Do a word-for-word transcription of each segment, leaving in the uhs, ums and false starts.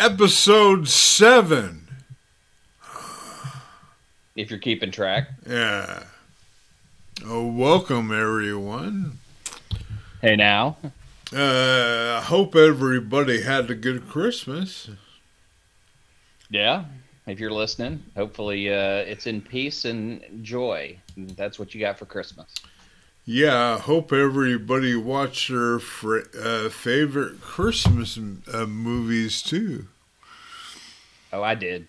episode seven. If you're keeping track. Yeah. Oh, welcome, everyone. Hey, now. Uh, I hope everybody had a good Christmas. Yeah, if you're listening, hopefully uh, it's in peace and joy. That's what you got for Christmas. Yeah, I hope everybody watched their fr- uh, favorite Christmas uh, movies, too. Oh, I did.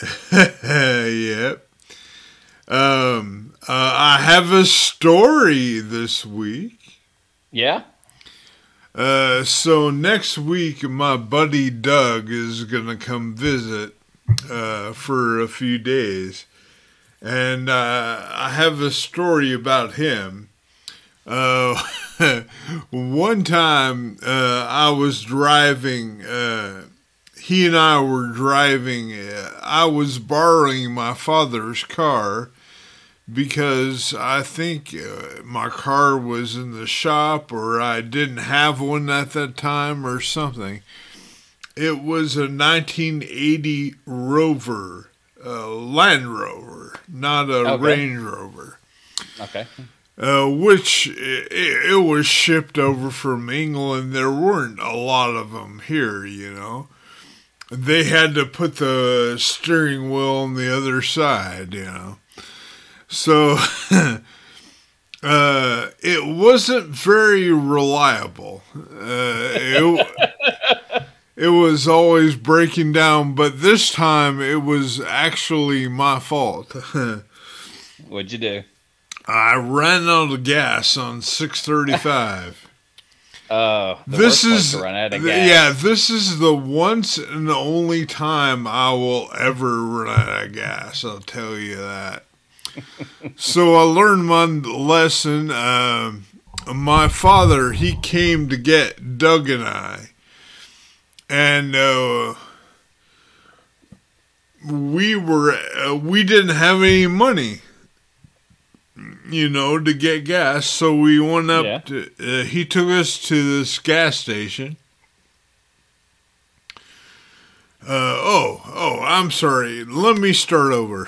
Yep. Um, uh, I have a story this week. Yeah? Uh, so next week, my buddy Doug is going to come visit uh, for a few days. And uh, I have a story about him. Uh, one time uh, I was driving, uh, he and I were driving, uh, I was borrowing my father's car because I think uh, my car was in the shop or I didn't have one at that time or something. It was a nineteen eighty Rover, uh, Land Rover, not a okay. Range Rover. Okay. Uh, which it, it was shipped over from England. There weren't a lot of them here, you know. They had to put the steering wheel on the other side, you know. So uh, it wasn't very reliable. Uh, it, it was always breaking down, but this time it was actually my fault. What'd you do? I ran out of gas on six thirty-five. Oh, the this worst place is to run out of th- gas. yeah. This is the once and the only time I will ever run out of gas. I'll tell you that. So I learned my lesson. Uh, my father, he came to get Doug and I, and uh, we were uh, we didn't have any money, you know, to get gas. So we went up. Yeah. To, uh, he took us to this gas station. Uh, oh, oh, I'm sorry. Let me start over.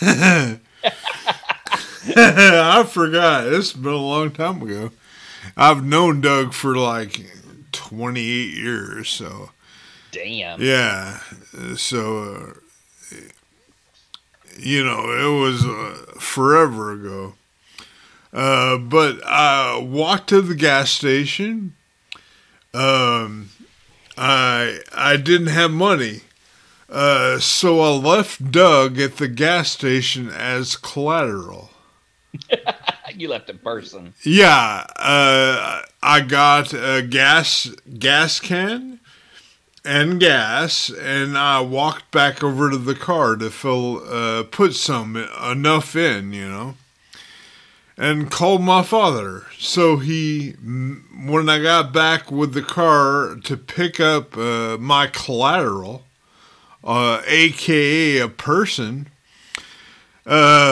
I forgot. It's been a long time ago. I've known Doug for like twenty-eight years, so. Damn. Yeah. So, uh, you know, it was uh, forever ago. Uh, but I walked to the gas station. Um, I I didn't have money. Uh, so I left Doug at the gas station as collateral. You left in person. Yeah, uh, I got a gas gas can and gas, and I walked back over to the car to fill, uh, put some enough in, you know, and called my father. So he, when I got back with the car to pick up uh, my collateral, uh, A K A a person. Uh,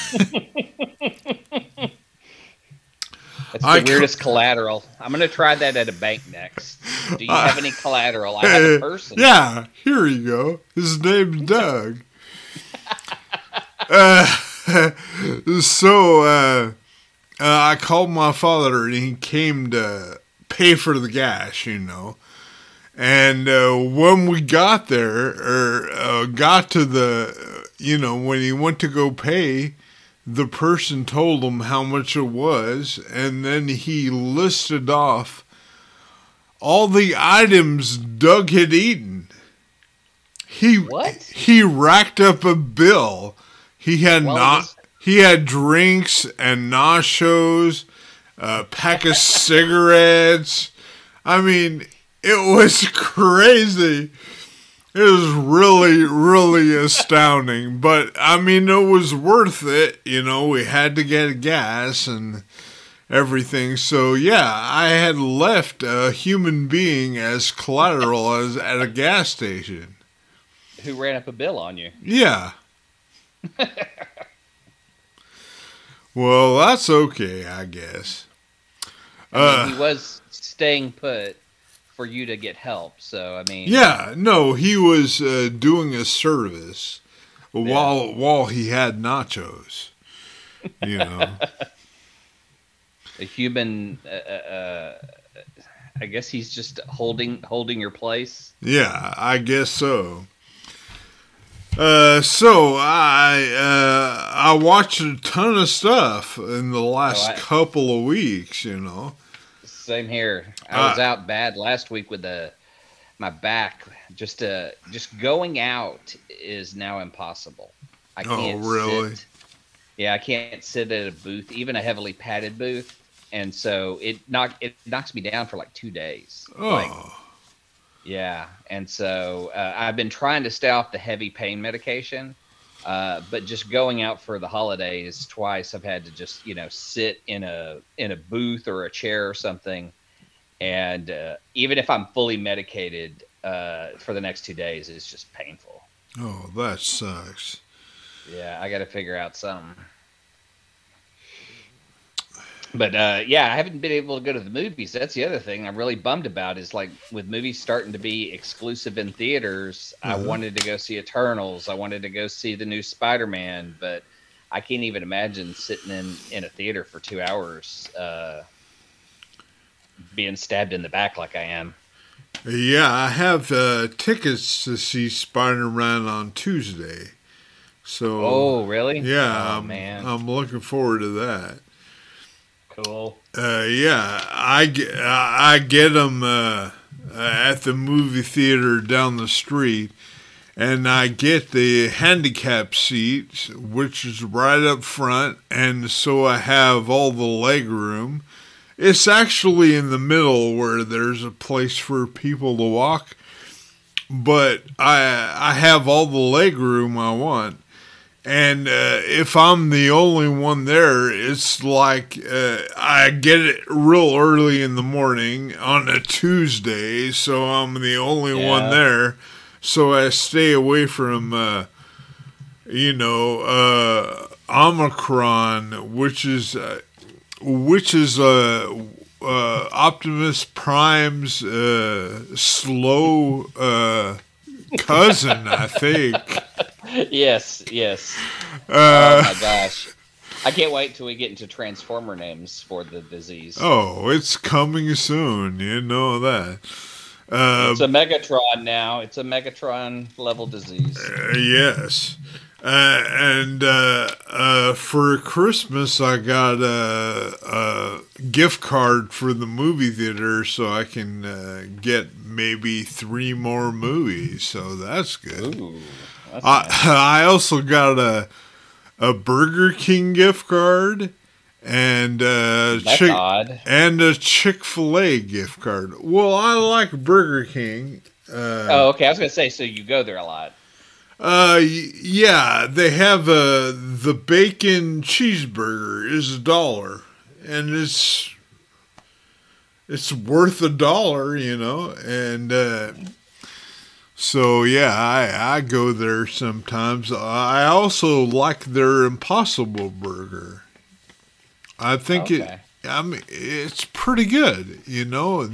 That's the I weirdest co- collateral. I'm going to try that at a bank next. Do you have any collateral? I have a person. Yeah, here you go. His name's Doug. uh, so uh, uh, I called my father and he came to pay for the gas, you know. And uh, when we got there, or uh, got to the, you know, when he went to go pay, the person told him how much it was, and then he listed off all the items Doug had eaten. He what? He racked up a bill. He had well, not. This- he had drinks and nachos, a pack of cigarettes. I mean, it was crazy. It was really, really astounding. But, I mean, it was worth it. You know, we had to get gas and everything. So, yeah, I had left a human being as collateral as at a gas station. Who ran up a bill on you? Yeah. Well, that's okay, I guess. I mean, uh, he was staying put for you to get help. So I mean, Yeah, no, he was uh, doing a service while yeah. while he had nachos. You know. A human. Uh, uh, uh, I guess he's just holding holding your place. Yeah, I guess so. Uh, so I uh, I watched a ton of stuff in the Oh, last I, couple of weeks. You know. same here. I was Uh, out bad last week with the my back. Just uh, just going out is now impossible. I oh, can't really? sit. Yeah, I can't sit at a booth, even a heavily padded booth, and so it knock it knocks me down for like two days. Like, Oh, yeah, and so uh, I've been trying to stay off the heavy pain medication, uh, but just going out for the holidays twice, I've had to just you know sit in a in a booth or a chair or something, and uh, even if I'm fully medicated uh, for the next two days, it's just painful. oh, that sucks. Yeah, I got to figure out something. But uh, yeah, I haven't been able to go to the movies. That's the other thing I'm really bummed about is like with movies starting to be exclusive in theaters. I Uh-huh. wanted to go see Eternals. I wanted to go see the new Spider-Man, but I can't even imagine sitting in, in a theater for two hours uh, being stabbed in the back like I am. Yeah, I have uh, tickets to see Spider-Man on Tuesday. So Oh, really? yeah, Oh, I'm man. I'm looking forward to that. Cool. Uh, yeah, I get, I get them uh, at the movie theater down the street, and I get the handicap seats, which is right up front, and so I have all the leg room. It's actually in the middle where there's a place for people to walk, but I I have all the leg room I want. And uh, if I'm the only one there, it's like uh, I get it real early in the morning on a Tuesday, so I'm the only one Yeah. there. So I stay away from, uh, you know, uh, Omicron, which is uh, which is uh, uh, Optimus Prime's uh, slow uh, cousin, I think. Yes, yes. Oh Uh, my gosh. I can't wait till we get into Transformer names for the disease. Oh, it's coming soon. You know that. Uh, It's a Megatron now. It's a Megatron level disease. uh, yes. Uh, and uh, uh, for Christmas, I got a, a gift card for the movie theater so I can uh, get maybe three more movies. So that's good. Ooh, that's I, nice. I also got a, a Burger King gift card and uh, That's Chick odd. and a Chick-fil-A gift card. Well, I like Burger King. Uh, Oh, okay. I was gonna say, so you go there a lot. uh, y- yeah, they have uh, the bacon cheeseburger is a dollar, and it's it's worth a dollar, you know. And uh, so yeah, I I go there sometimes. I also like their Impossible Burger. I think it. Okay. I mean, it's pretty good, you know.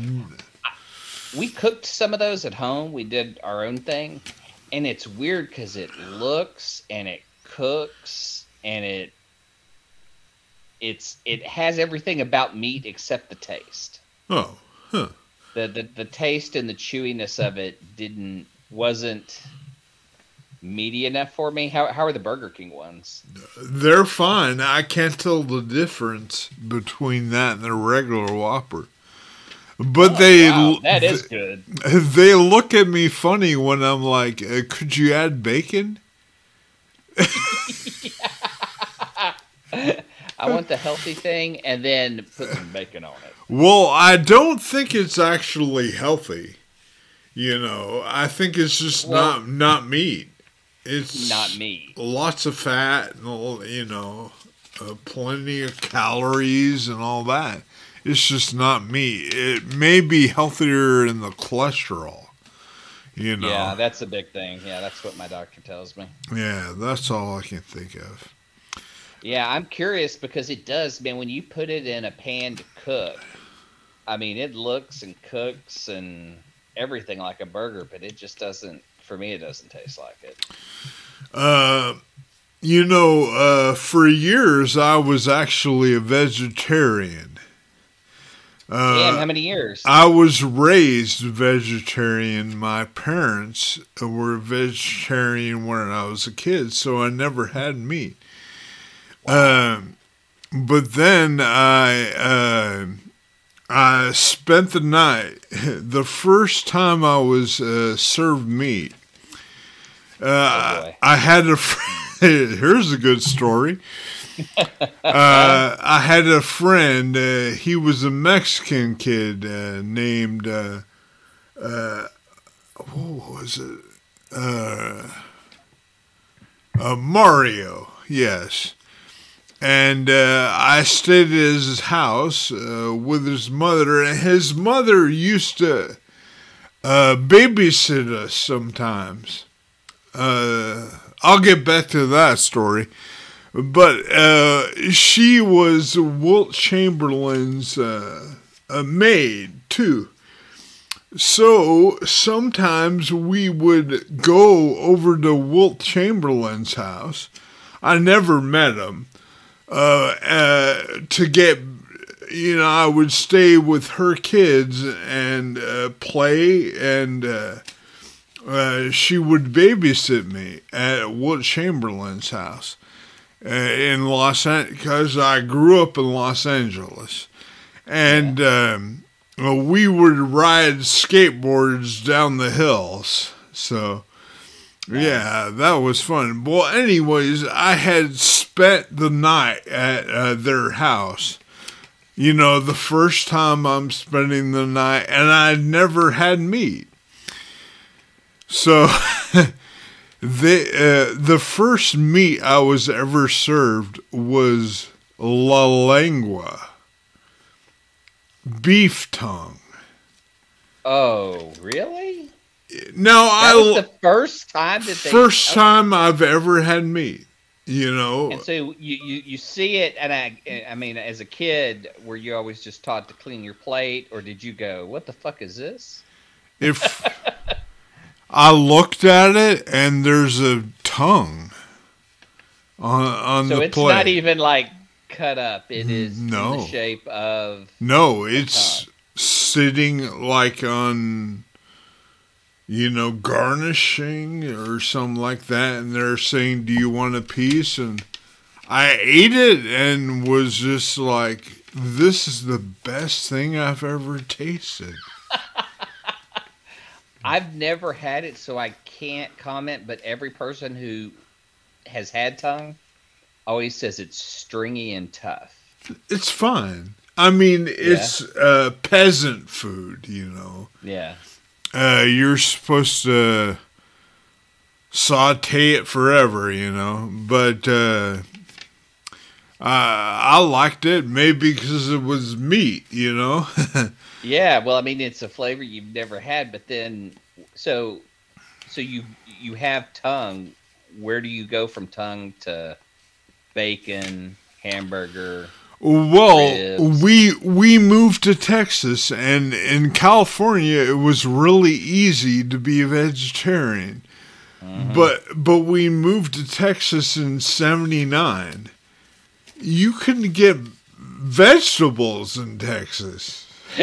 We cooked some of those at home. We did our own thing, and it's weird because it looks and it cooks and it it's it has everything about meat except the taste. Oh, huh. The the, the taste and the chewiness of it didn't wasn't meaty enough for me. How how are the Burger King ones? They're fine. I can't tell the difference between that and the regular Whopper. But Oh, they wow, that is good. they look at me funny when I'm like, uh, "Could you add bacon?" I want the healthy thing and then put some bacon on it. Well, I don't think it's actually healthy. You know, I think it's just Well- not not meat. It's Not meat. Lots of fat and all, you know, uh, plenty of calories and all that. It's just not meat. It may be healthier in the cholesterol. You know. Yeah, that's a big thing. Yeah, that's what my doctor tells me. Yeah, that's all I can think of. Yeah, I'm curious because it does, man, when you put it in a pan to cook, I mean, it looks and cooks and everything like a burger, but it just doesn't. For me, it doesn't taste like it. Uh, you know, uh, for years I was actually a vegetarian. Uh, Damn, how many years? I was raised vegetarian. My parents were vegetarian when I was a kid, so I never had meat. Wow. Um, but then I uh, I spent the night. The first time I was uh, served meat, uh, oh I had a. Here's a good story. uh, I had a friend. Uh, he was a Mexican kid uh, named. Uh, uh, what was it? Uh, uh, Mario. Yes. And uh, I stayed at his house uh, with his mother, and his mother used to uh, babysit us sometimes. Uh, I'll get back to that story. But uh, she was Wilt Chamberlain's uh, a maid, too. So sometimes we would go over to Wilt Chamberlain's house. I never met him. Uh, uh, to get, you know, I would stay with her kids and uh, play, and uh, uh, she would babysit me at Wilt Chamberlain's house uh, in Los Angeles, because I grew up in Los Angeles. And um, we would ride skateboards down the hills, so... Yeah, that was fun. Well, anyways, I had spent the night at uh, their house. You know, the first time I'm spending the night, and I never had meat. So, the, uh, the first meat I was ever served was la lengua, beef tongue. Oh, really? No, that I was the first time that they, first time I've ever had meat. You know, and so you, you, you see it, and I I mean, as a kid, were you always just taught to clean your plate, or did you go, "What the fuck is this?" If I looked at it, and there's a tongue on on so the it's plate. not even like cut up; it is no. in the shape of no. It's sitting like on. You know, garnishing or something like that, and they're saying, "Do you want a piece?" And I ate it and was just like, "This is the best thing I've ever tasted." I've never had it, so I can't comment. But every person who has had tongue always says it's stringy and tough. It's fine. I mean, it's yeah. uh, peasant food, you know. Yeah. Uh, you're supposed to saute it forever, you know, but uh, I, I liked it maybe because it was meat, you know. Yeah, well, I mean, it's a flavor you've never had, but then, so, so you you have tongue. Where do you go from tongue to bacon, hamburger? Well, ribs? we we moved to Texas, and in California it was really easy to be a vegetarian. Mm-hmm. But but we moved to Texas in seventy-nine. You couldn't get vegetables in Texas.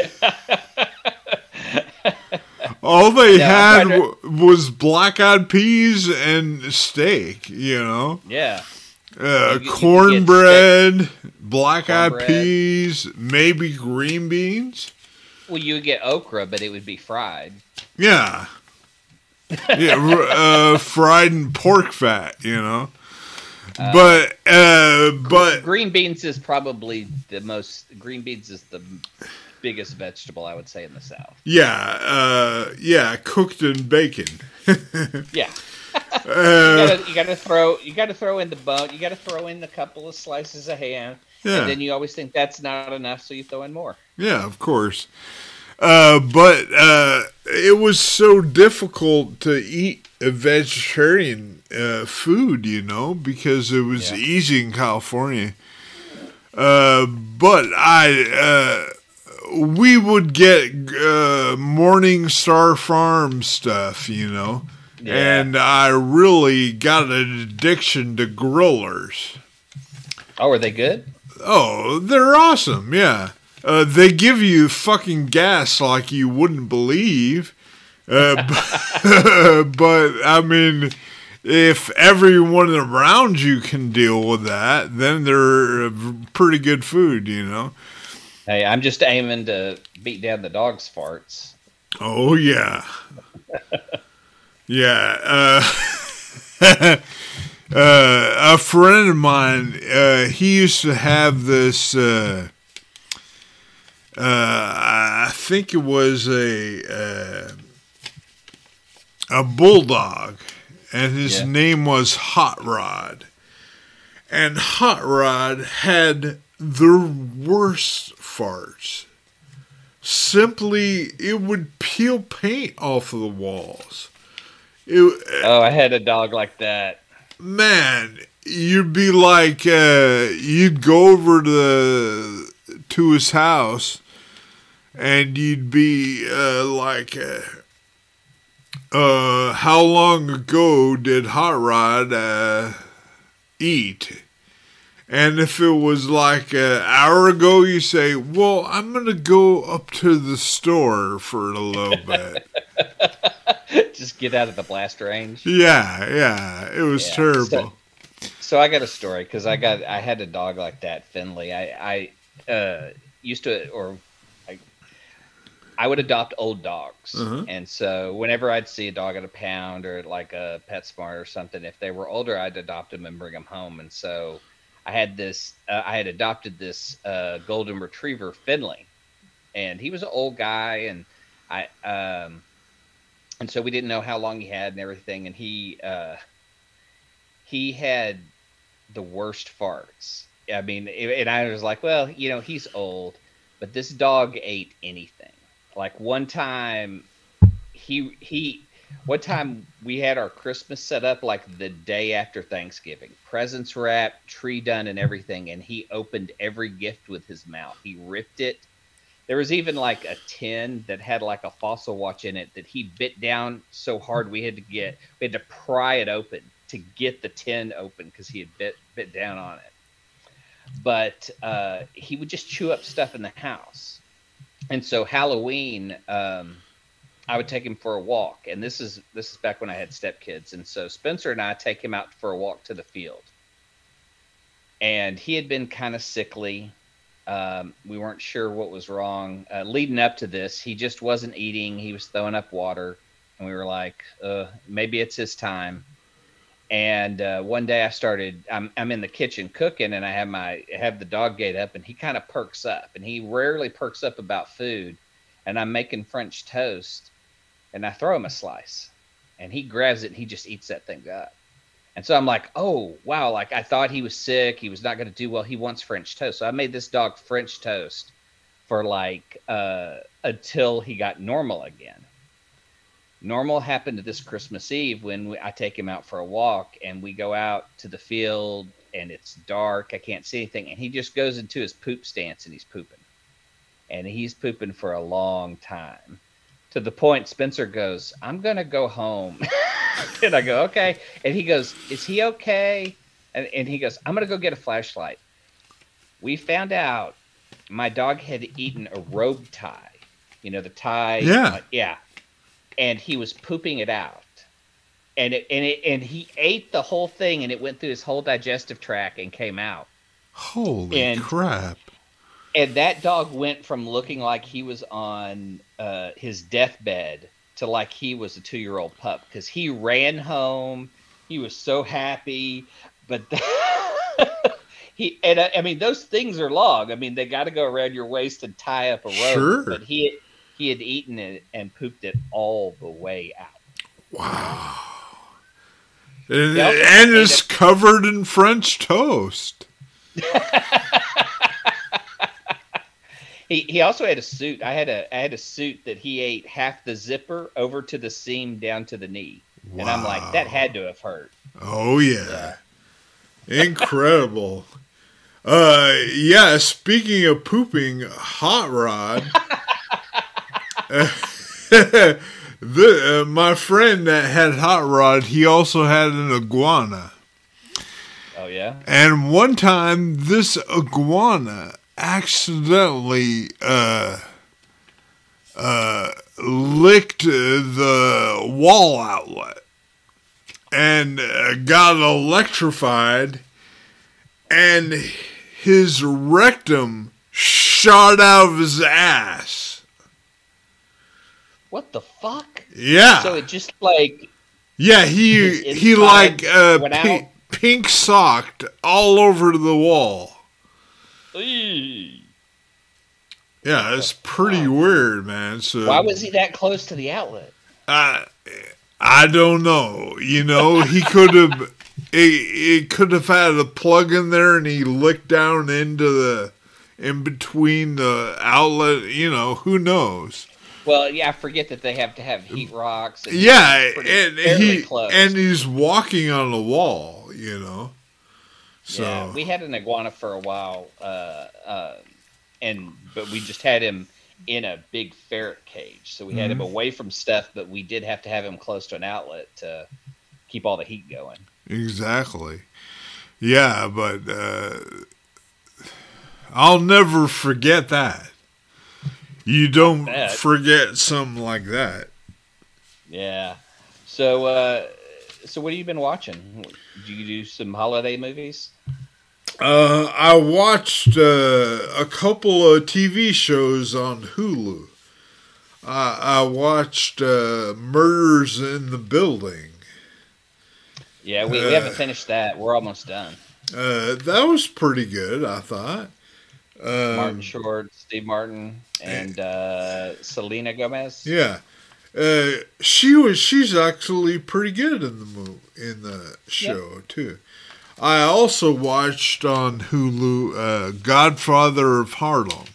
All they no, had to... w- was black-eyed peas and steak, you know? Yeah. Uh, cornbread, black-eyed peas, maybe green beans. Well, you would get okra, but it would be fried. Yeah. Yeah, uh, fried in pork fat, you know? Uh, but, uh, but... Green beans is probably the most... Green beans is the biggest vegetable, I would say, in the South. Yeah, uh, yeah, cooked in bacon. Yeah. Uh, you got to throw. You got to throw in the bone. You got to throw in a couple of slices of ham, yeah. And then you always think that's not enough, so you throw in more. Yeah, of course. Uh, but uh, it was so difficult to eat a vegetarian uh, food, you know, because it was yeah. easy in California. Uh, but I, uh, we would get uh, Morningstar Farm stuff, you know, yeah. And I really got an addiction to grillers. Oh, are they good? Oh, they're awesome, yeah. Uh, they give you fucking gas like you wouldn't believe. Uh, but, but, I mean, if everyone around you can deal with that, then they're pretty good food, you know. Hey, I'm just aiming to beat down the dog's farts. Oh, yeah. yeah. Uh, uh, a friend of mine, uh, he used to have this, uh, uh, I think it was a, uh, a bulldog, and his yeah. name was Hot Rod. And Hot Rod had the worst farts. Simply, it would peel paint off of the walls. It, oh, I had a dog like that. Man, you'd be like, uh, you'd go over to, to his house, and you'd be uh, like, uh, uh, how long ago did Hot Rod uh, eat? And if it was like an hour ago, you say, well, I'm going to go up to the store for a little bit. Just get out of the blast range. Yeah, yeah. It was yeah. terrible. So, so I got a story because I got I had a dog like that, Finley. I, I uh, used to, or I, I would adopt old dogs. Uh-huh. And so whenever I'd see a dog at a pound or like a PetSmart or something, if they were older, I'd adopt them and bring them home. And so I had this, uh, I had adopted this uh, golden retriever, Finley, and he was an old guy, and I, um, and so we didn't know how long he had and everything, and he, uh, he had the worst farts. I mean, and I was like, well, you know, he's old, but this dog ate anything. Like one time, he he. One time we had our Christmas set up like the day after Thanksgiving. Presents wrapped, tree done, and everything. And he opened every gift with his mouth. He ripped it. There was even like a tin that had like a fossil watch in it that he bit down so hard we had to get, we had to pry it open to get the tin open because he had bit, bit down on it. But uh, he would just chew up stuff in the house. And so Halloween, um, I would take him for a walk, and this is this is back when I had stepkids, and so Spencer and I take him out for a walk to the field, and he had been kind of sickly. Um, we weren't sure what was wrong. Uh, leading up to this, he just wasn't eating. He was throwing up water, and we were like, uh, maybe it's his time. And uh, one day I started, I'm I'm in the kitchen cooking, and I have my I have the dog gate up, and he kind of perks up, and he rarely perks up about food, and I'm making French toast. And I throw him a slice, and he grabs it, and he just eats that thing up. And so I'm like, oh, wow, like I thought he was sick. He was not going to do well. He wants French toast. So I made this dog French toast for like uh, until he got normal again. Normal happened this Christmas Eve when we, I take him out for a walk, and we go out to the field, and it's dark. I can't see anything. And he just goes into his poop stance, and he's pooping. And he's pooping for a long time. To the point Spencer goes, I'm going to go home. And I go, okay. And he goes, is he okay? And, and he goes, I'm going to go get a flashlight. We found out my dog had eaten a robe tie. You know, the tie. Yeah. Uh, yeah. And he was pooping it out. And it, and it, and he ate the whole thing, and it went through his whole digestive tract and came out. Holy and, crap. And that dog went from looking like he was on uh, his deathbed to like he was a two-year-old pup, because he ran home. He was so happy. But the, he and I, I mean, those things are long. I mean, they got to go around your waist and tie up a rope. Sure. But he he had eaten it and pooped it all the way out. Wow. And, yep. and it's and covered in French toast. He he also had a suit. I had a I had a suit that he ate half the zipper over to the seam down to the knee. Wow. And I'm like, that had to have hurt. Oh yeah. yeah. Incredible. Uh, yeah. Speaking of pooping, Hot Rod. uh, the uh, my friend that had Hot Rod, he also had an iguana. Oh yeah. And one time, this iguana accidentally uh, uh, licked the wall outlet and uh, got electrified, and his rectum shot out of his ass. What the fuck? Yeah. So it just like. Yeah, he he like uh, went pink, out? pink socked all over the wall. Eee. Yeah, it's pretty weird, man. So why was he that close to the outlet? I I don't know. You know, he could have it, it could have had a plug in there, and he licked down into the in between the outlet. You know, who knows? Well, yeah, I forget that they have to have heat rocks. And Yeah, pretty, and he close. and he's walking on the wall. You know, so yeah, we had an iguana for a while, uh, uh, and but we just had him in a big ferret cage, so we had mm-hmm. him away from stuff, but we did have to have him close to an outlet to keep all the heat going. Exactly. Yeah, but uh, I'll never forget that. You don't forget something like that. Yeah. So, uh, so what have you been watching? Do you do some holiday movies? Uh, I watched uh, a couple of T V shows on Hulu. I, I watched uh, Murders in the Building. Yeah, we, uh, we haven't finished that. We're almost done. Uh, that was pretty good, I thought. Um, Martin Short, Steve Martin, and uh, Selena Gomez. Yeah, uh, she was. She's actually pretty good in the movie, in the show yep. too. I also watched on Hulu uh, Godfather of Harlem.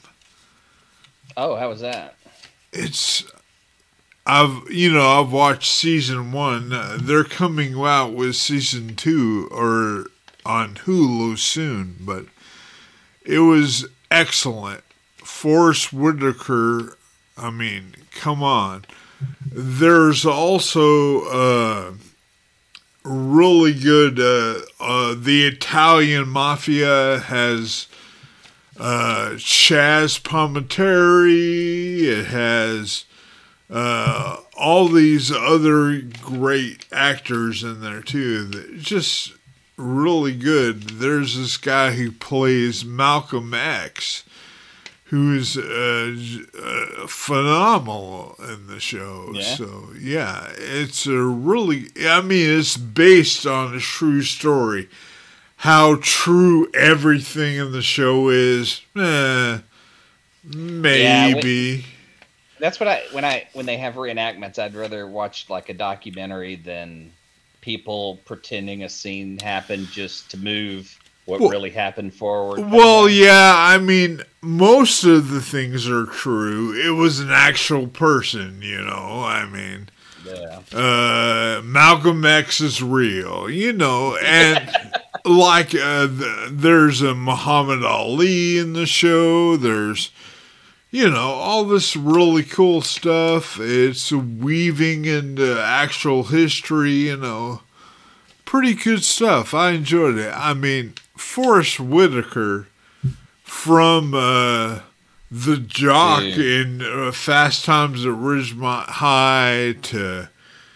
Oh, how was that? It's I've you know I've watched season one. Uh, they're coming out with season two or on Hulu soon, but it was excellent. Forrest Whitaker, I mean, come on. There's also uh, really good. Uh, uh, the Italian Mafia has uh, Chaz Palminteri. It has uh, all these other great actors in there too. That just really good. There's this guy who plays Malcolm X, who is uh, uh, phenomenal in the show. Yeah. So, yeah, it's a really, I mean, it's based on a true story. How true everything in the show is, eh, maybe. Yeah, when, that's what I, when I, when they have reenactments, I'd rather watch like a documentary than people pretending a scene happened just to move what well, really happened forward. Well, yeah, I mean, most of the things are true. It was an actual person, you know, I mean. Yeah. Uh, Malcolm X is real, you know, and like uh, the, there's a Muhammad Ali in the show. There's, you know, all this really cool stuff. It's weaving into actual history, you know. Pretty good stuff. I enjoyed it. I mean, Forrest Whitaker from uh, the jock yeah. in uh, Fast Times at Ridgemont High to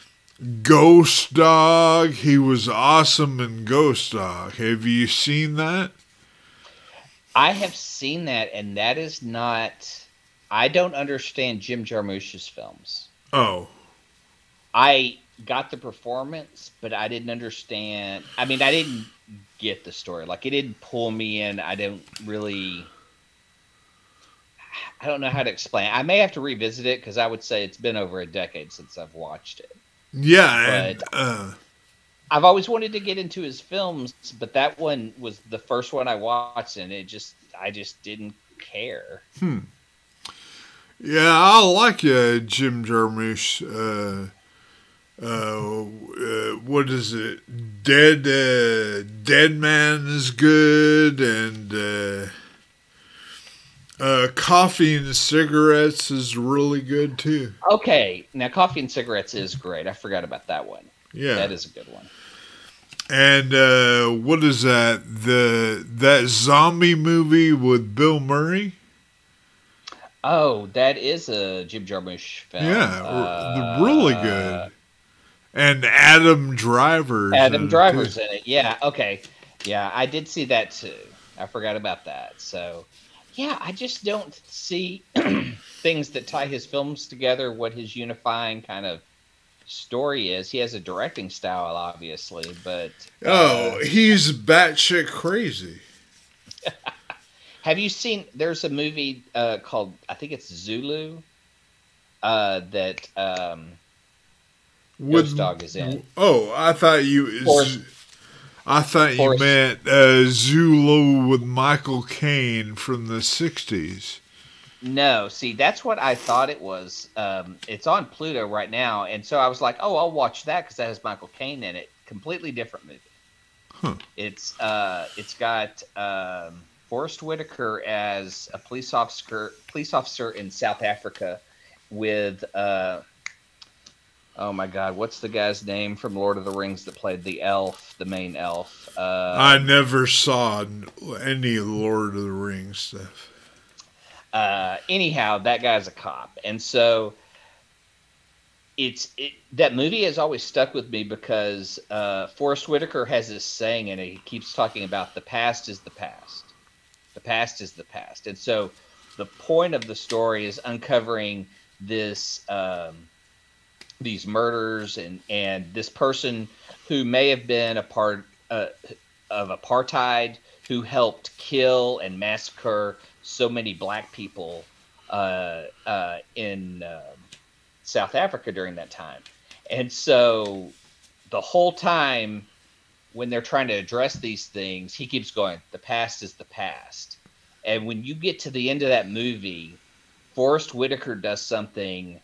Ghost Dog. He was awesome in Ghost Dog. Have you seen that? I have seen that, and that is not... I don't understand Jim Jarmusch's films. Oh. I got the performance, but I didn't understand. I mean, I didn't get the story. Like, it didn't pull me in. I don't really... I don't know how to explain. I may have to revisit it because I would say it's been over a decade since I've watched it. Yeah, and, uh... I've always wanted to get into his films, but that one was the first one I watched, and it just I just didn't care. Hmm. Yeah, I like uh, Jim Jarmusch. Uh, uh, uh, what is it? Dead uh, Dead Man is good, and uh, uh, Coffee and Cigarettes is really good too. Okay, now Coffee and Cigarettes is great. I forgot about that one. Yeah, that is a good one. And uh, what is that? The that zombie movie with Bill Murray? Oh, that is a Jim Jarmusch film. Yeah, uh, really good. And Adam Driver's Adam in Driver's it in it. Yeah. Okay. Yeah, I did see that too. I forgot about that. So, yeah, I just don't see things that tie his films together. What his unifying kind of story is. He has a directing style, obviously, but uh, oh, he's batshit crazy. Have you seen? There's a movie uh, called, I think it's Zulu, uh, that um, with, Ghost Dog is in. Oh, I thought you. Forrest, I thought Forrest, you meant uh, Zulu with Michael Caine from the sixties. No, see, that's what I thought it was. Um, it's on Pluto right now, and so I was like, "Oh, I'll watch that because that has Michael Caine in it." Completely different movie. Huh. It's uh, it's got um, Forrest Whitaker as a police officer, police officer in South Africa, with uh, oh my God, what's the guy's name from Lord of the Rings that played the elf, the main elf? Uh, I never saw any Lord of the Rings stuff. Uh, anyhow, that guy's a cop, and so it's it, that movie has always stuck with me because uh, Forrest Whitaker has this saying, and he keeps talking about the past is the past, the past is the past, and so the point of the story is uncovering this um, these murders and and this person who may have been a part uh, of apartheid, who helped kill and massacre so many black people uh, uh, in uh, South Africa during that time. And so the whole time when they're trying to address these things, he keeps going, the past is the past. And when you get to the end of that movie, Forrest Whitaker does something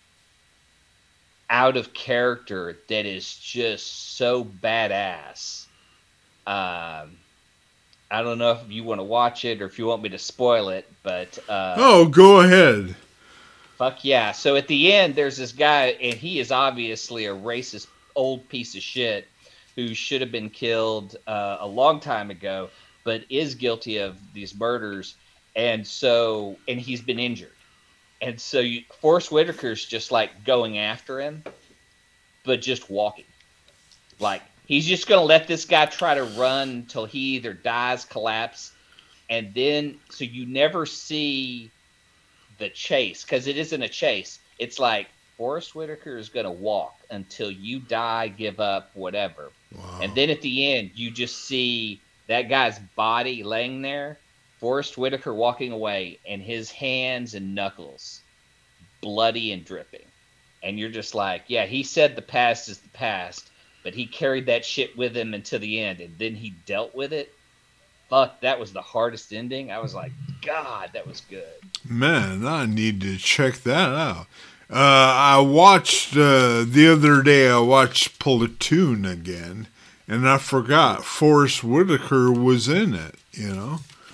out of character that is just so badass. Um, I don't know if you want to watch it or if you want me to spoil it, but uh, oh, go ahead. Fuck yeah! So at the end, there's this guy, and he is obviously a racist old piece of shit who should have been killed uh, a long time ago, but is guilty of these murders, and so and he's been injured, and so you, Forrest Whitaker's just like going after him, but just walking, like. He's just going to let this guy try to run until he either dies, collapse, and then so you never see the chase because it isn't a chase. It's like Forrest Whitaker is going to walk until you die, give up, whatever. Wow. And then at the end, you just see that guy's body laying there, Forrest Whitaker walking away, and his hands and knuckles bloody and dripping. And you're just like, yeah, he said the past is the past. But he carried that shit with him until the end, and then he dealt with it. Fuck, that was the hardest ending. I was like, God, that was good. Man, I need to check that out. Uh, I watched, uh, the other day, I watched Platoon again, and I forgot Forrest Whitaker was in it, you know?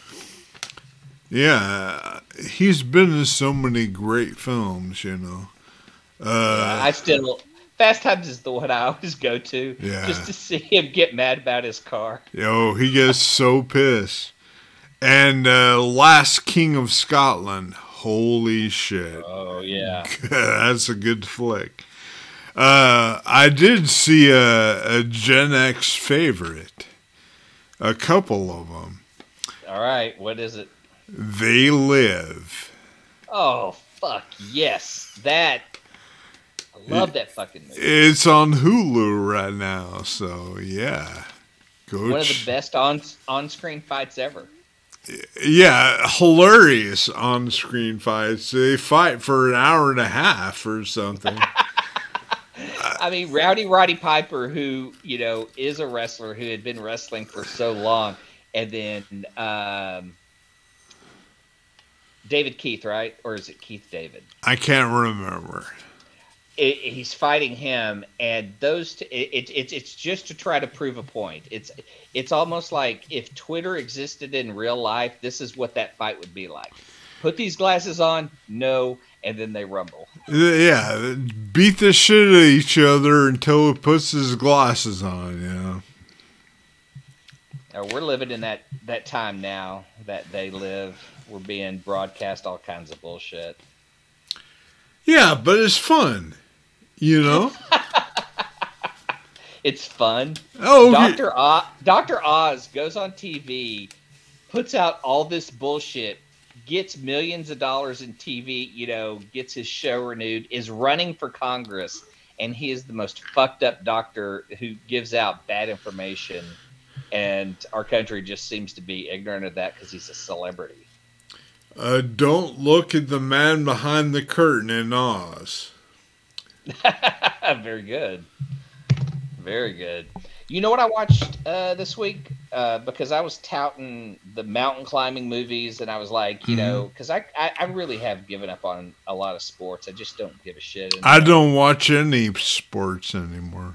Yeah, he's been in so many great films, you know? Uh, yeah, I still... Fast Times is the one I always go to, yeah. just to see him get mad about his car. Yo, he gets so pissed. And uh, Last King of Scotland, holy shit. Oh, yeah. That's a good flick. Uh, I did see a, a Gen X favorite. A couple of them. All right, what is it? They Live. Oh, fuck, yes. That... Love that fucking movie. It's on Hulu right now, so yeah. Go One of the best on on screen fights ever. Yeah, hilarious on screen fights. They fight for an hour and a half or something. I mean, Rowdy Roddy Piper, who, you know, is a wrestler who had been wrestling for so long, and then um, David Keith, right? Or is it Keith David? I can't remember. it, he's fighting him, and those t- it, it, it's it's just to try to prove a point. It's it's almost like if Twitter existed in real life, this is what that fight would be like. Put these glasses on, no, and then they rumble. Yeah, beat the shit out of each other until he puts his glasses on. You know. Uh, we're living in that that time now that they live. We're being broadcast all kinds of bullshit. Yeah, but it's fun. You know? It's fun. Oh, okay. Doctor Oz, Doctor Oz goes on T V, puts out all this bullshit, gets millions of dollars in T V, you know, gets his show renewed, is running for Congress, and he is the most fucked up doctor who gives out bad information, and our country just seems to be ignorant of that because he's a celebrity. Uh, don't look at the man behind the curtain in Oz. Very good. Very good. You know what I watched uh, this week? Uh, because I was touting the mountain climbing movies, and I was like, you mm-hmm. know, because I, I, I really have given up on a lot of sports. I just don't give a shit anymore. I don't watch any sports anymore.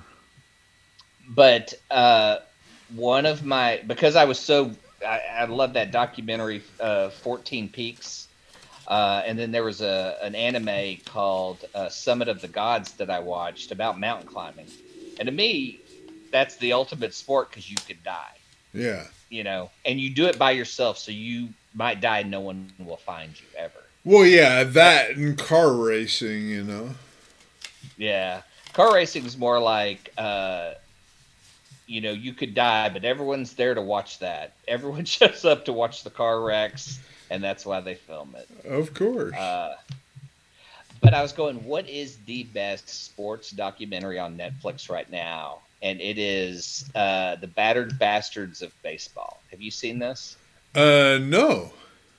But uh, one of my, because I was so, I, I love that documentary, uh, fourteen Peaks. Uh, and then there was a an anime called uh, Summit of the Gods that I watched about mountain climbing. And to me, that's the ultimate sport because you could die. Yeah. You know, and you do it by yourself, so you might die and no one will find you ever. Well, yeah, that and car racing, you know. Yeah. Car racing is more like, uh, you know, you could die, but everyone's there to watch that. Everyone shows up to watch the car wrecks. And that's why they film it. Of course. Uh, but I was going, what is the best sports documentary on Netflix right now? And it is uh, The Battered Bastards of Baseball. Have you seen this? Uh, no.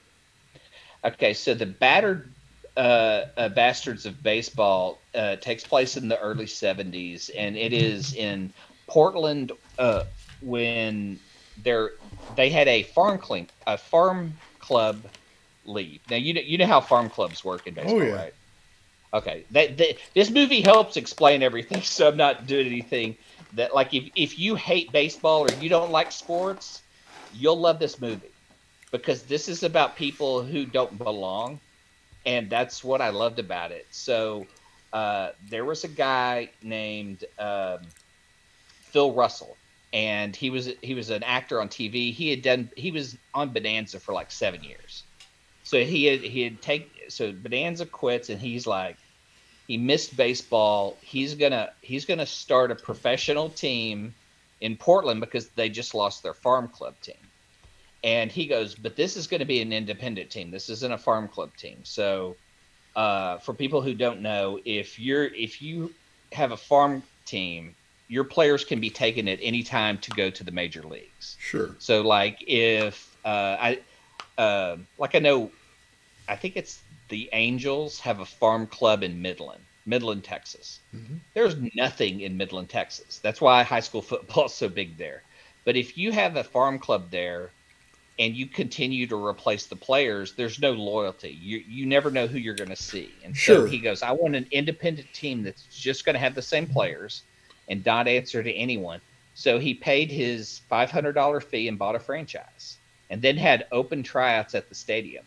Okay, so The Battered uh, uh, Bastards of Baseball uh, takes place in the early seventies, and it is in Portland uh, when they're, they had a farm clean, a farm club league. Now you know you know how farm clubs work in baseball, oh, yeah. right? Okay, that, that this movie helps explain everything, so I'm not doing anything that like if if you hate baseball or you don't like sports, you'll love this movie because this is about people who don't belong, and that's what I loved about it. So uh, there was a guy named um, Phil Russell. And he was he was an actor on T V. He had done he was on Bonanza for like seven years. So he had he had take so Bonanza quits, and he's like he missed baseball. He's gonna he's gonna start a professional team in Portland because they just lost their farm club team. And he goes, but this is going to be an independent team. This isn't a farm club team. So uh, for people who don't know, if you're if you have a farm team, your players can be taken at any time to go to the major leagues. Sure. So, like, if uh, I, uh, like, I know, I think it's the Angels have a farm club in Midland, Midland, Texas. Mm-hmm. There's nothing in Midland, Texas. That's why high school football is so big there. But if you have a farm club there and you continue to replace the players, there's no loyalty. You you never know who you're going to see. And so sure. He goes, I want an independent team that's just going to have the same players and not answer to anyone. So he paid his five hundred dollars fee and bought a franchise and then had open tryouts at the stadium.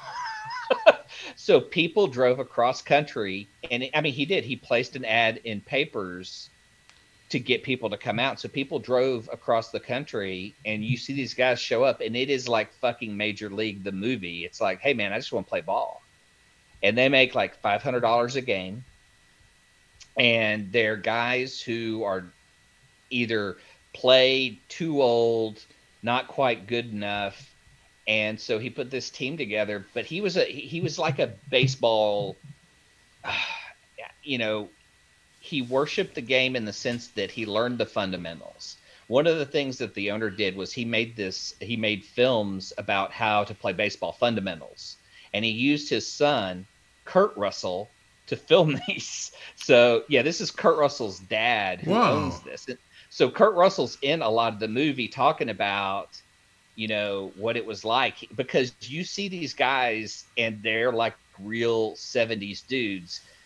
So people drove across country. And I mean, he did. He placed an ad in papers to get people to come out. So people drove across the country and you see these guys show up and it is like fucking Major League, the movie. It's like, hey man, I just want to play ball. And they make like five hundred dollars a game. And they're guys who are either played too old, not quite good enough. And so he put this team together, but he was a he was like a baseball, uh, you know, he worshiped the game in the sense that he learned the fundamentals. One of the things that the owner did was he made this he made films about how to play baseball fundamentals. And he used his son, Kurt Russell, to film these. So yeah, this is Kurt Russell's dad who wow. owns this. So Kurt Russell's in a lot of the movie talking about, you know, what it was like, because you see these guys and they're like real seventies dudes.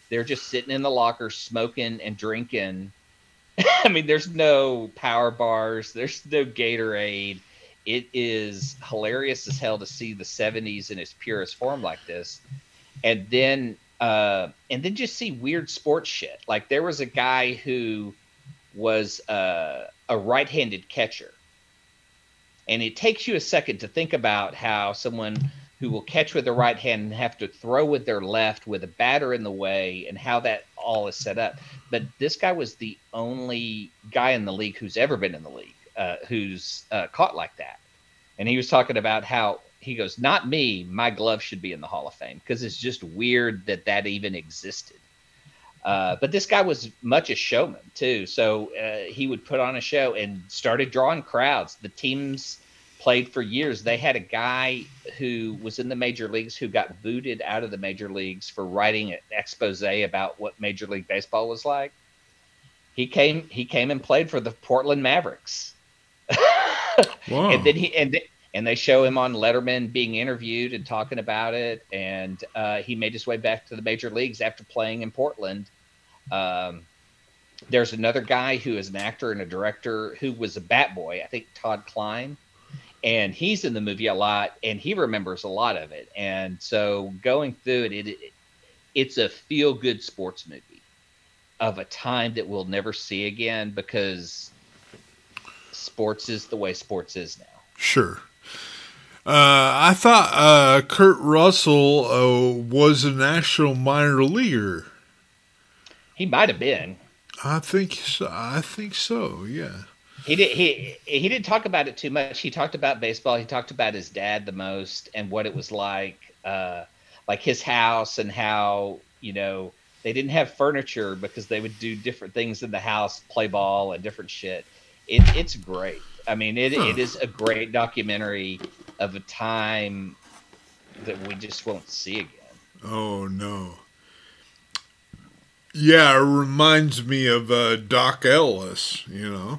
They're just sitting in the locker smoking and drinking. I mean, there's no power bars. There's no Gatorade. It is hilarious as hell to see the seventies in its purest form like this. And then, uh, and then just see weird sports shit. Like there was a guy who was uh, a right-handed catcher. And it takes you a second to think about how someone who will catch with their right hand and have to throw with their left with a batter in the way and how that all is set up. But this guy was the only guy in the league who's ever been in the league uh, who's uh, caught like that. And he was talking about how he goes, not me, my glove should be in the Hall of Fame because it's just weird that that even existed. Uh, but this guy was much a showman too. So uh, he would put on a show and started drawing crowds. The teams played for years. They had a guy who was in the major leagues who got booted out of the major leagues for writing an expose about what Major League Baseball was like. He came, he came and played for the Portland Mavericks. Wow. And then he, and, and they show him on Letterman being interviewed and talking about it. And uh, he made his way back to the major leagues after playing in Portland. Um, there's another guy who is an actor and a director who was a bat boy, I think Todd Klein. And he's in the movie a lot, and he remembers a lot of it. And so going through it, it, it it's a feel-good sports movie of a time that we'll never see again because sports is the way sports is now. Sure. Uh, I thought uh, Kurt Russell uh, was a national minor leaguer. He might have been. I think so. I think so. Yeah. He did. He he didn't talk about it too much. He talked about baseball. He talked about his dad the most and what it was like, uh, like his house and how you know they didn't have furniture because they would do different things in the house, play ball and different shit. It, it's great. I mean, it huh. it is a great documentary of a time that we just won't see again. Oh no. Yeah, it reminds me of uh, Doc Ellis. You know.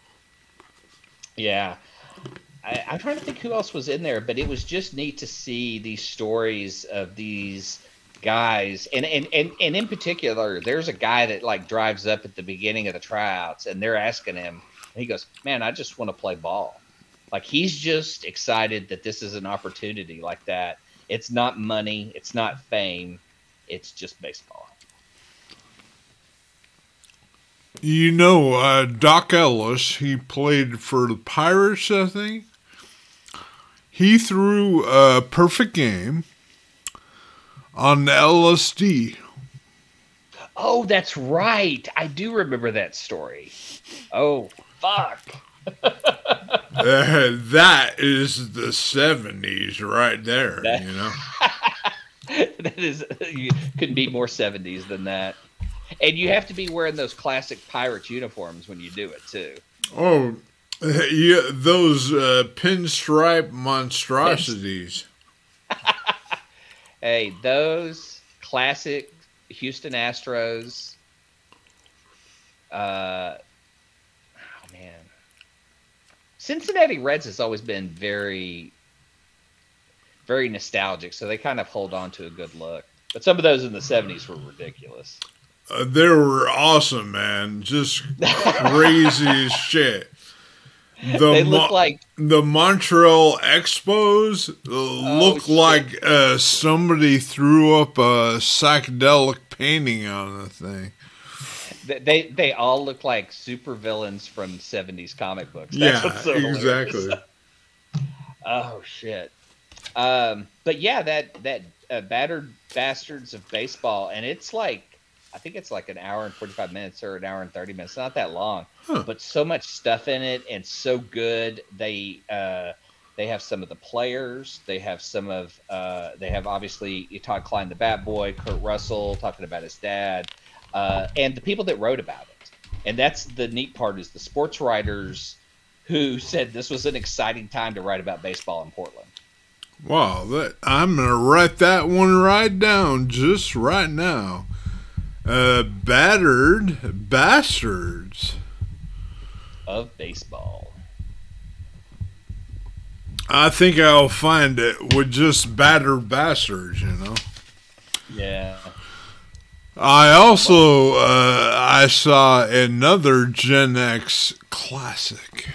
Yeah. I, I'm trying to think who else was in there, but it was just neat to see these stories of these guys. And, and, and, and in particular, there's a guy that like drives up at the beginning of the tryouts and they're asking him, and he goes, man, I just want to play ball. Like he's just excited that this is an opportunity like that. It's not money. It's not fame. It's just baseball. You know, uh, Doc Ellis, he played for the Pirates, I think. He threw a perfect game on the L S D. Oh, that's right. I do remember that story. Oh, fuck. uh, that is the seventies right there, that, you know. That is, you couldn't be more seventies than that. And you have to be wearing those classic Pirates uniforms when you do it, too. Oh, yeah, those uh, pinstripe monstrosities. Hey, those classic Houston Astros. Uh, oh, man. Cincinnati Reds has always been very, very nostalgic, so they kind of hold on to a good look. But some of those in the seventies were ridiculous. Uh, they were awesome, man. Just crazy as shit. The they look Mo- like the Montreal Expos look oh, like uh, somebody threw up a psychedelic painting on the thing. They they all look like supervillains from seventies comic books. That's yeah, so exactly. Oh shit. Um, but yeah, that that uh, battered bastards of baseball, and it's like. I think it's like an hour and forty-five minutes or an hour and thirty minutes. Not that long, huh. But so much stuff in it and so good. They uh, they have some of the players. They have some of uh, they have obviously Todd Klein, the bat boy, Kurt Russell talking about his dad, uh, and the people that wrote about it. And that's the neat part is the sports writers who said this was an exciting time to write about baseball in Portland. Wow, that, I'm gonna write that one right down just right now. Uh, battered bastards of baseball. I think I'll find it with just battered bastards, you know. Yeah. I also uh, I saw another Gen X classic,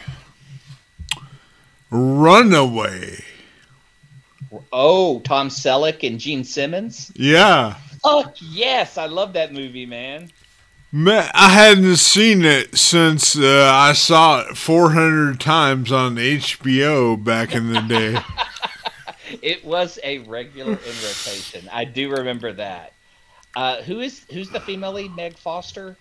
Runaway. Oh, Tom Selleck and Gene Simmons? Yeah. Oh, yes. I love that movie, man. Man, I hadn't seen it since uh, I saw it four hundred times on H B O back in the day. It was a regular in rotation. I do remember that. Uh, who is who's the female lead? Meg Foster?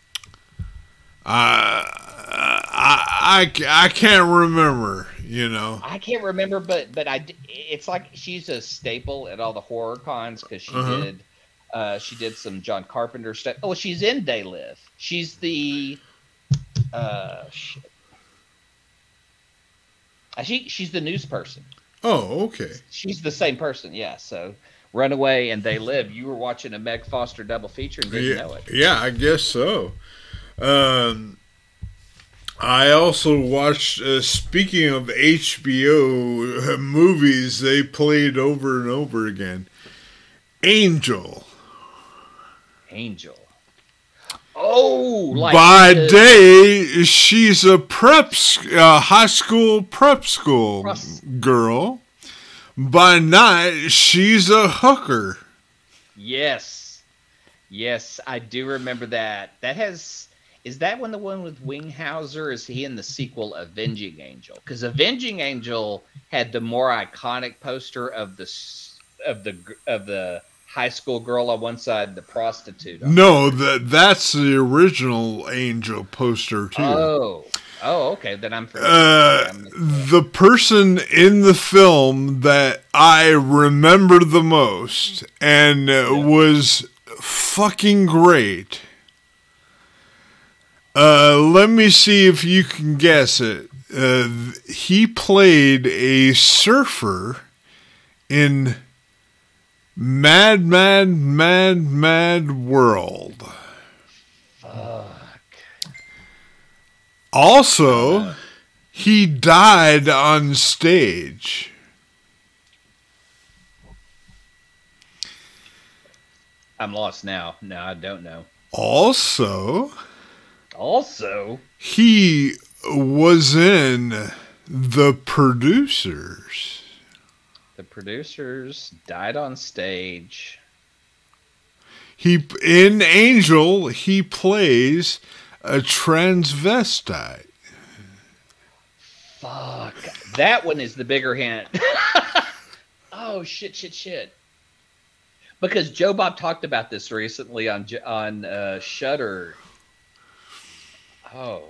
Uh, I, I, I can't remember, you know. I can't remember, but but I it's like she's a staple at all the horror cons because she uh-huh. did uh, she did some John Carpenter stuff. Oh, she's in They Live. She's the uh, shit. She she's the news person. Oh, okay. She's the same person, yeah. So Runaway and They Live. You were watching a Meg Foster double feature and didn't yeah, know it. Yeah, I guess so. Um, I also watched, uh, speaking of H B O uh, movies they played over and over again, Angel. Angel. Oh, like by the, day she's a prep, uh, high school prep school Pros- girl. By night she's a hooker. Yes, yes, I do remember that. That has is that one the one with Winghauser? Is he in the sequel Avenging Angel? Because Avenging Angel had the more iconic poster of the of the of the. high school girl on one side, the prostitute. No, that that's the original Angel poster too. Oh, oh, okay. Then I'm forgetting. Uh, the person in the film that I remember the most and uh, yeah. was fucking great. Uh, let me see if you can guess it. Uh, he played a surfer in Mad, Mad, Mad, Mad World. Fuck. Also, uh, he died on stage. I'm lost now. No, I don't know. Also, also, he was in The Producers. The Producers died on stage. He in Angel, he plays a transvestite. Fuck. That one is the bigger hint. Oh, shit, shit, shit. Because Joe Bob talked about this recently on on uh, Shudder. Oh.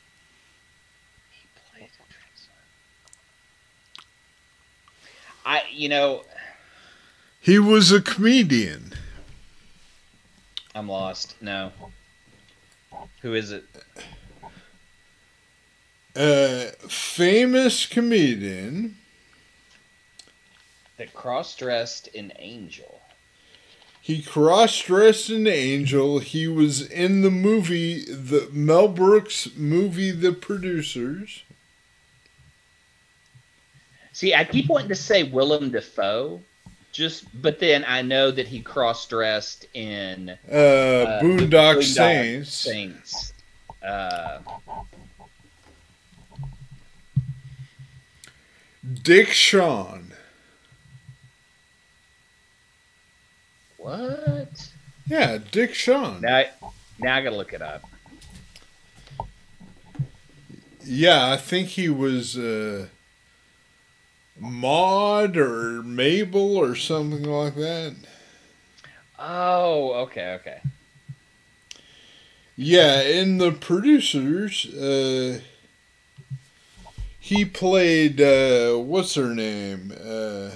I, you know, he was a comedian. I'm lost. No. Who is it? A famous comedian that cross-dressed in Angel. He cross-dressed in Angel. He was in the movie, the Mel Brooks movie, The Producers. See, I keep wanting to say Willem Dafoe, just but then I know that he cross-dressed in uh, uh, Boondock, Boondock Saints. Saints. Uh, Dick Shawn. What? Yeah, Dick Shawn. Now, now I gotta look it up. Yeah, I think he was. Uh, Maud or Mabel or something like that. Oh, okay, okay. Yeah, in The Producers, uh, he played, uh, what's her name? Uh,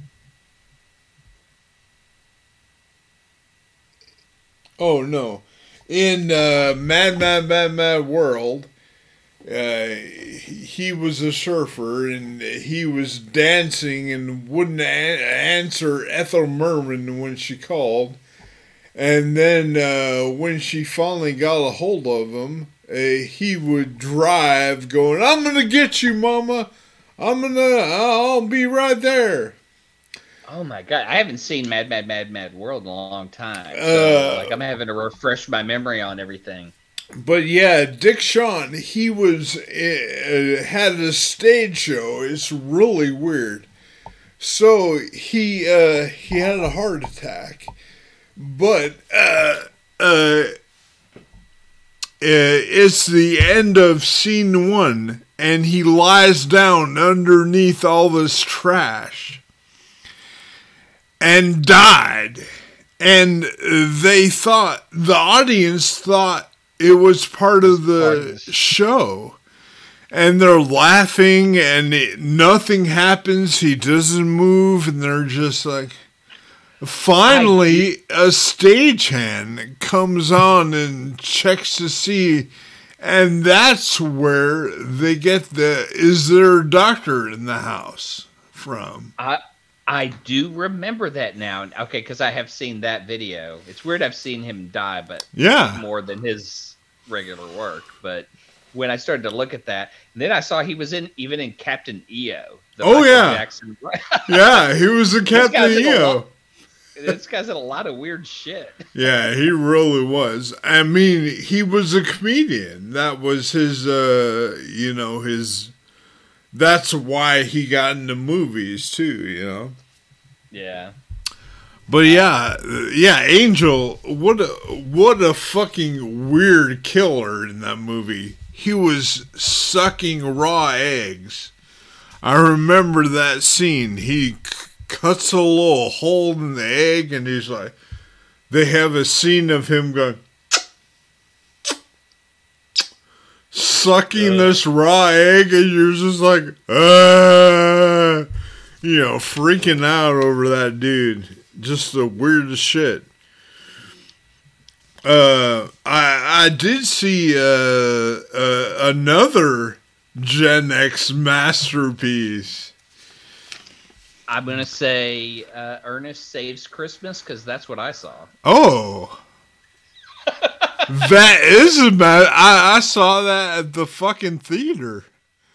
oh, no. In uh, Mad, Mad, Mad, Mad World, Uh, he was a surfer and he was dancing and wouldn't a- answer Ethel Merman when she called. And then uh, when she finally got a hold of him, uh, he would drive going, "I'm going to get you, Mama. I'm going to, I'll be right there." Oh my god, I haven't seen Mad Mad Mad Mad World in a long time. So Uh, like I'm having to refresh my memory on everything. but yeah, Dick Shawn, he was uh, had a stage show. It's really weird. So he uh, he had a heart attack, but uh, uh, it's the end of scene one, and he lies down underneath all this trash and died. And they thought, the audience thought it was part of the show. And they're laughing, and it, nothing happens. He doesn't move, and they're just like... Finally, a stagehand comes on and checks to see, and that's where they get the, is there a doctor in the house from? I I do remember that now. Okay, because I have seen that video. It's weird I've seen him die, but Yeah. more than his regular work. But when I started to look at that, and then I saw he was in even in Captain E O. The Oh, Michael yeah. Jackson. Yeah, he was a Captain guy's in a E O. lot- This guy's in a lot of weird shit. Yeah, he really was. I mean, he was a comedian. That was his, uh, you know, his, that's why he got into movies too, you know? Yeah. But yeah, yeah, Angel, what a, what a fucking weird killer in that movie. He was sucking raw eggs. I remember that scene. He c- cuts a little hole in the egg, and he's like, they have a scene of him going, sucking uh, this raw egg, and you're just like, ah, you know, freaking out over that dude. Just the weirdest shit. Uh, I I did see uh, uh, another Gen X masterpiece. I'm gonna say uh, Ernest Saves Christmas because that's what I saw. Oh, that is a bad. I I saw that at the fucking theater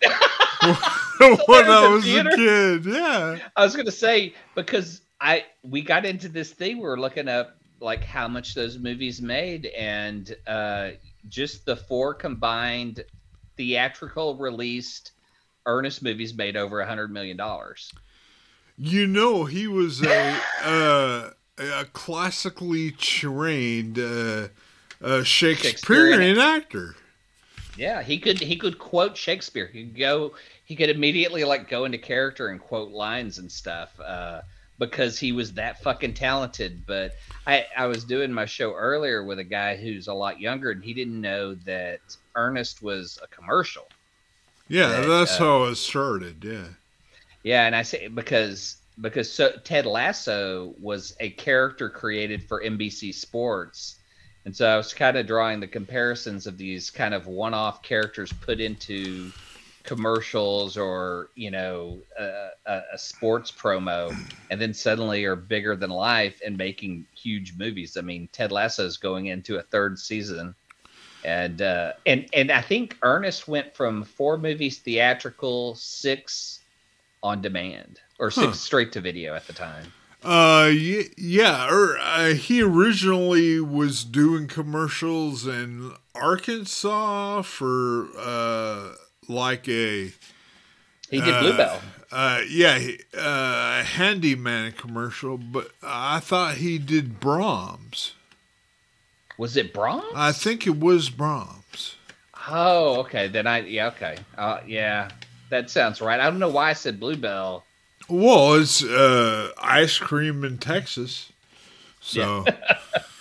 when I was a kid. Yeah, I was gonna say because I we got into this thing. We were looking up like how much those movies made, and uh, just the four combined theatrical released Ernest movies made over a hundred million dollars. You know, he was a uh, a classically trained uh, uh, Shakespearean, Shakespearean actor. Yeah, he could he could quote Shakespeare. He could go. He could immediately like go into character and quote lines and stuff uh, because he was that fucking talented. But I I was doing my show earlier with a guy who's a lot younger, and he didn't know that Ernest was a commercial. Yeah, that, that's uh, how it started. Yeah. Yeah, and I say because because so Ted Lasso was a character created for N B C Sports, and so I was kind of drawing the comparisons of these kind of one-off characters put into commercials or you know a, a, a sports promo, and then suddenly are bigger than life and making huge movies. I mean, Ted Lasso is going into a third season, and uh, and and I think Ernest went from four movies theatrical, six on demand or six huh. straight to video at the time. Uh, yeah, yeah or uh, he originally was doing commercials in Arkansas for uh, like a. He did uh, Bluebell. Uh, yeah, he, uh, a handyman commercial, but I thought he did Brahms. Was it Brahms? I think it was Brahms. Oh, okay. Then I yeah okay. Uh, yeah. That sounds right. I don't know why I said Bluebell. Well, it's uh, ice cream in Texas. So, yeah.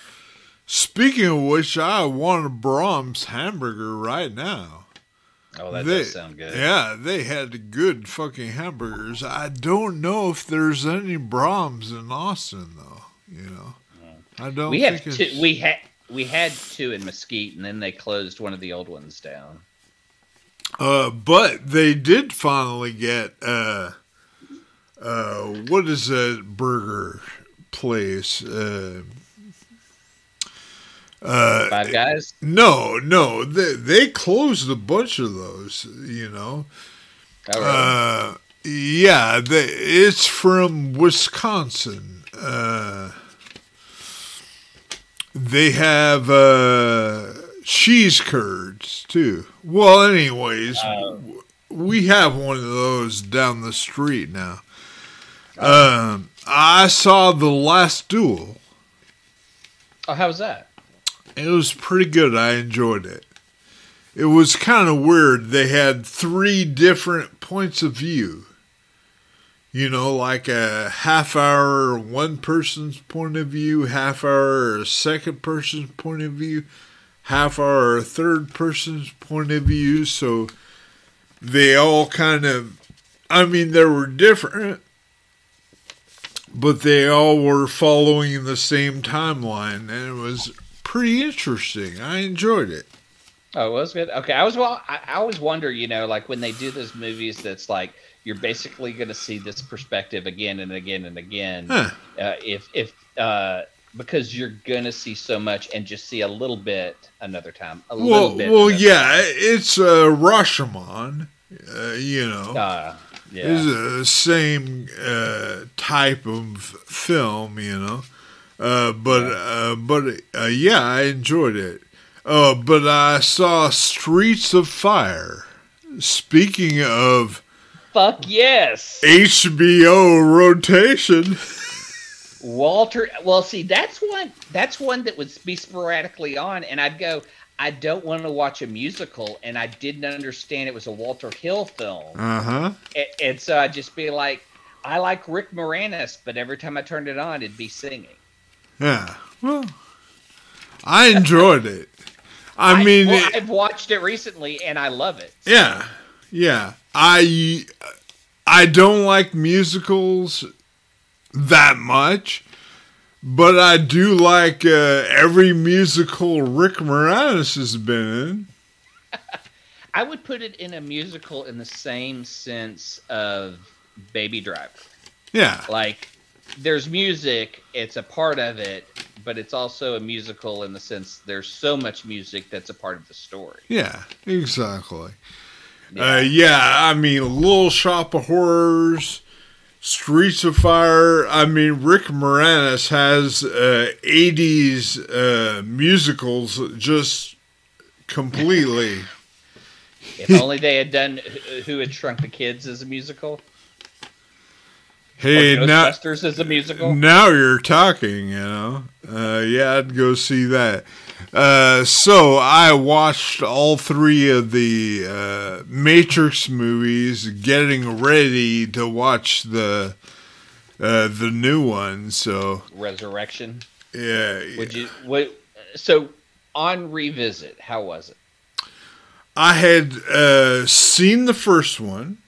Speaking of which, I want a Brahms hamburger right now. Oh, that they, does sound good. Yeah, they had good fucking hamburgers. I don't know if there's any Brahms in Austin, though. You know, I don't. We think have two, we had we had two in Mesquite, and then they closed one of the old ones down. Uh, but they did finally get, uh, uh, what is that burger place? Uh, uh, Five Guys? No, no, they, they closed a bunch of those, you know. Oh, really? Uh, Yeah, they, it's from Wisconsin. Uh, they have uh, cheese curds too. Well, anyways, Uh, we have one of those down the street now. Um, I saw The Last Duel. oh, how was that? It was pretty good. I enjoyed it. It was kind of weird. They had three different points of view. You know, like a half hour one person's point of view, half hour a second person's point of view, half hour a third person's point of view. So they all kind of, I mean, they were different, but they all were following the same timeline, and it was pretty interesting. I enjoyed it. Oh, it was good. Okay, I was well. I, I always wonder, you know, like when they do those movies, that's like you're basically going to see this perspective again and again and again. Huh. Uh, if if uh, because you're going to see so much and just see a little bit another time. A Well, little bit. well, another yeah, time. it's uh, Rashomon. Uh, you know, Uh, yeah. it's the same uh, type of film. You know, uh, but uh, but uh, yeah, I enjoyed it. Uh, but I saw Streets of Fire. Speaking of Fuck yes. H B O rotation. Walter. Well, see, that's one. That's one that would be sporadically on, and I'd go. I don't want to watch a musical, and I didn't understand it was a Walter Hill film, Uh huh. and, and so I'd just be like, I like Rick Moranis, but every time I turned it on, it'd be singing. Yeah. Well, I enjoyed it. I, I mean, well, it, I've watched it recently, and I love it. yeah, yeah. I I don't like musicals that much, but I do like uh, every musical Rick Moranis has been in. I would put it in a musical in the same sense of Baby Driver. Yeah, Like, there's music, it's a part of it, but it's also a musical in the sense there's so much music that's a part of the story. yeah, exactly. Yeah. Uh, yeah, I mean, Little Shop of Horrors, Streets of Fire. I mean, Rick Moranis has uh, eighties uh, musicals just completely. If only they had done Who Who Had Shrunk the Kids as a musical. Hey, or now, Ghostbusters as a musical. now you're talking, you know. Uh, yeah, I'd go see that. Uh, so I watched all three of the uh, Matrix movies, getting ready to watch the uh, the new one. So Resurrection. yeah, Would you? What? So on revisit, how was it? I had uh, seen the first one.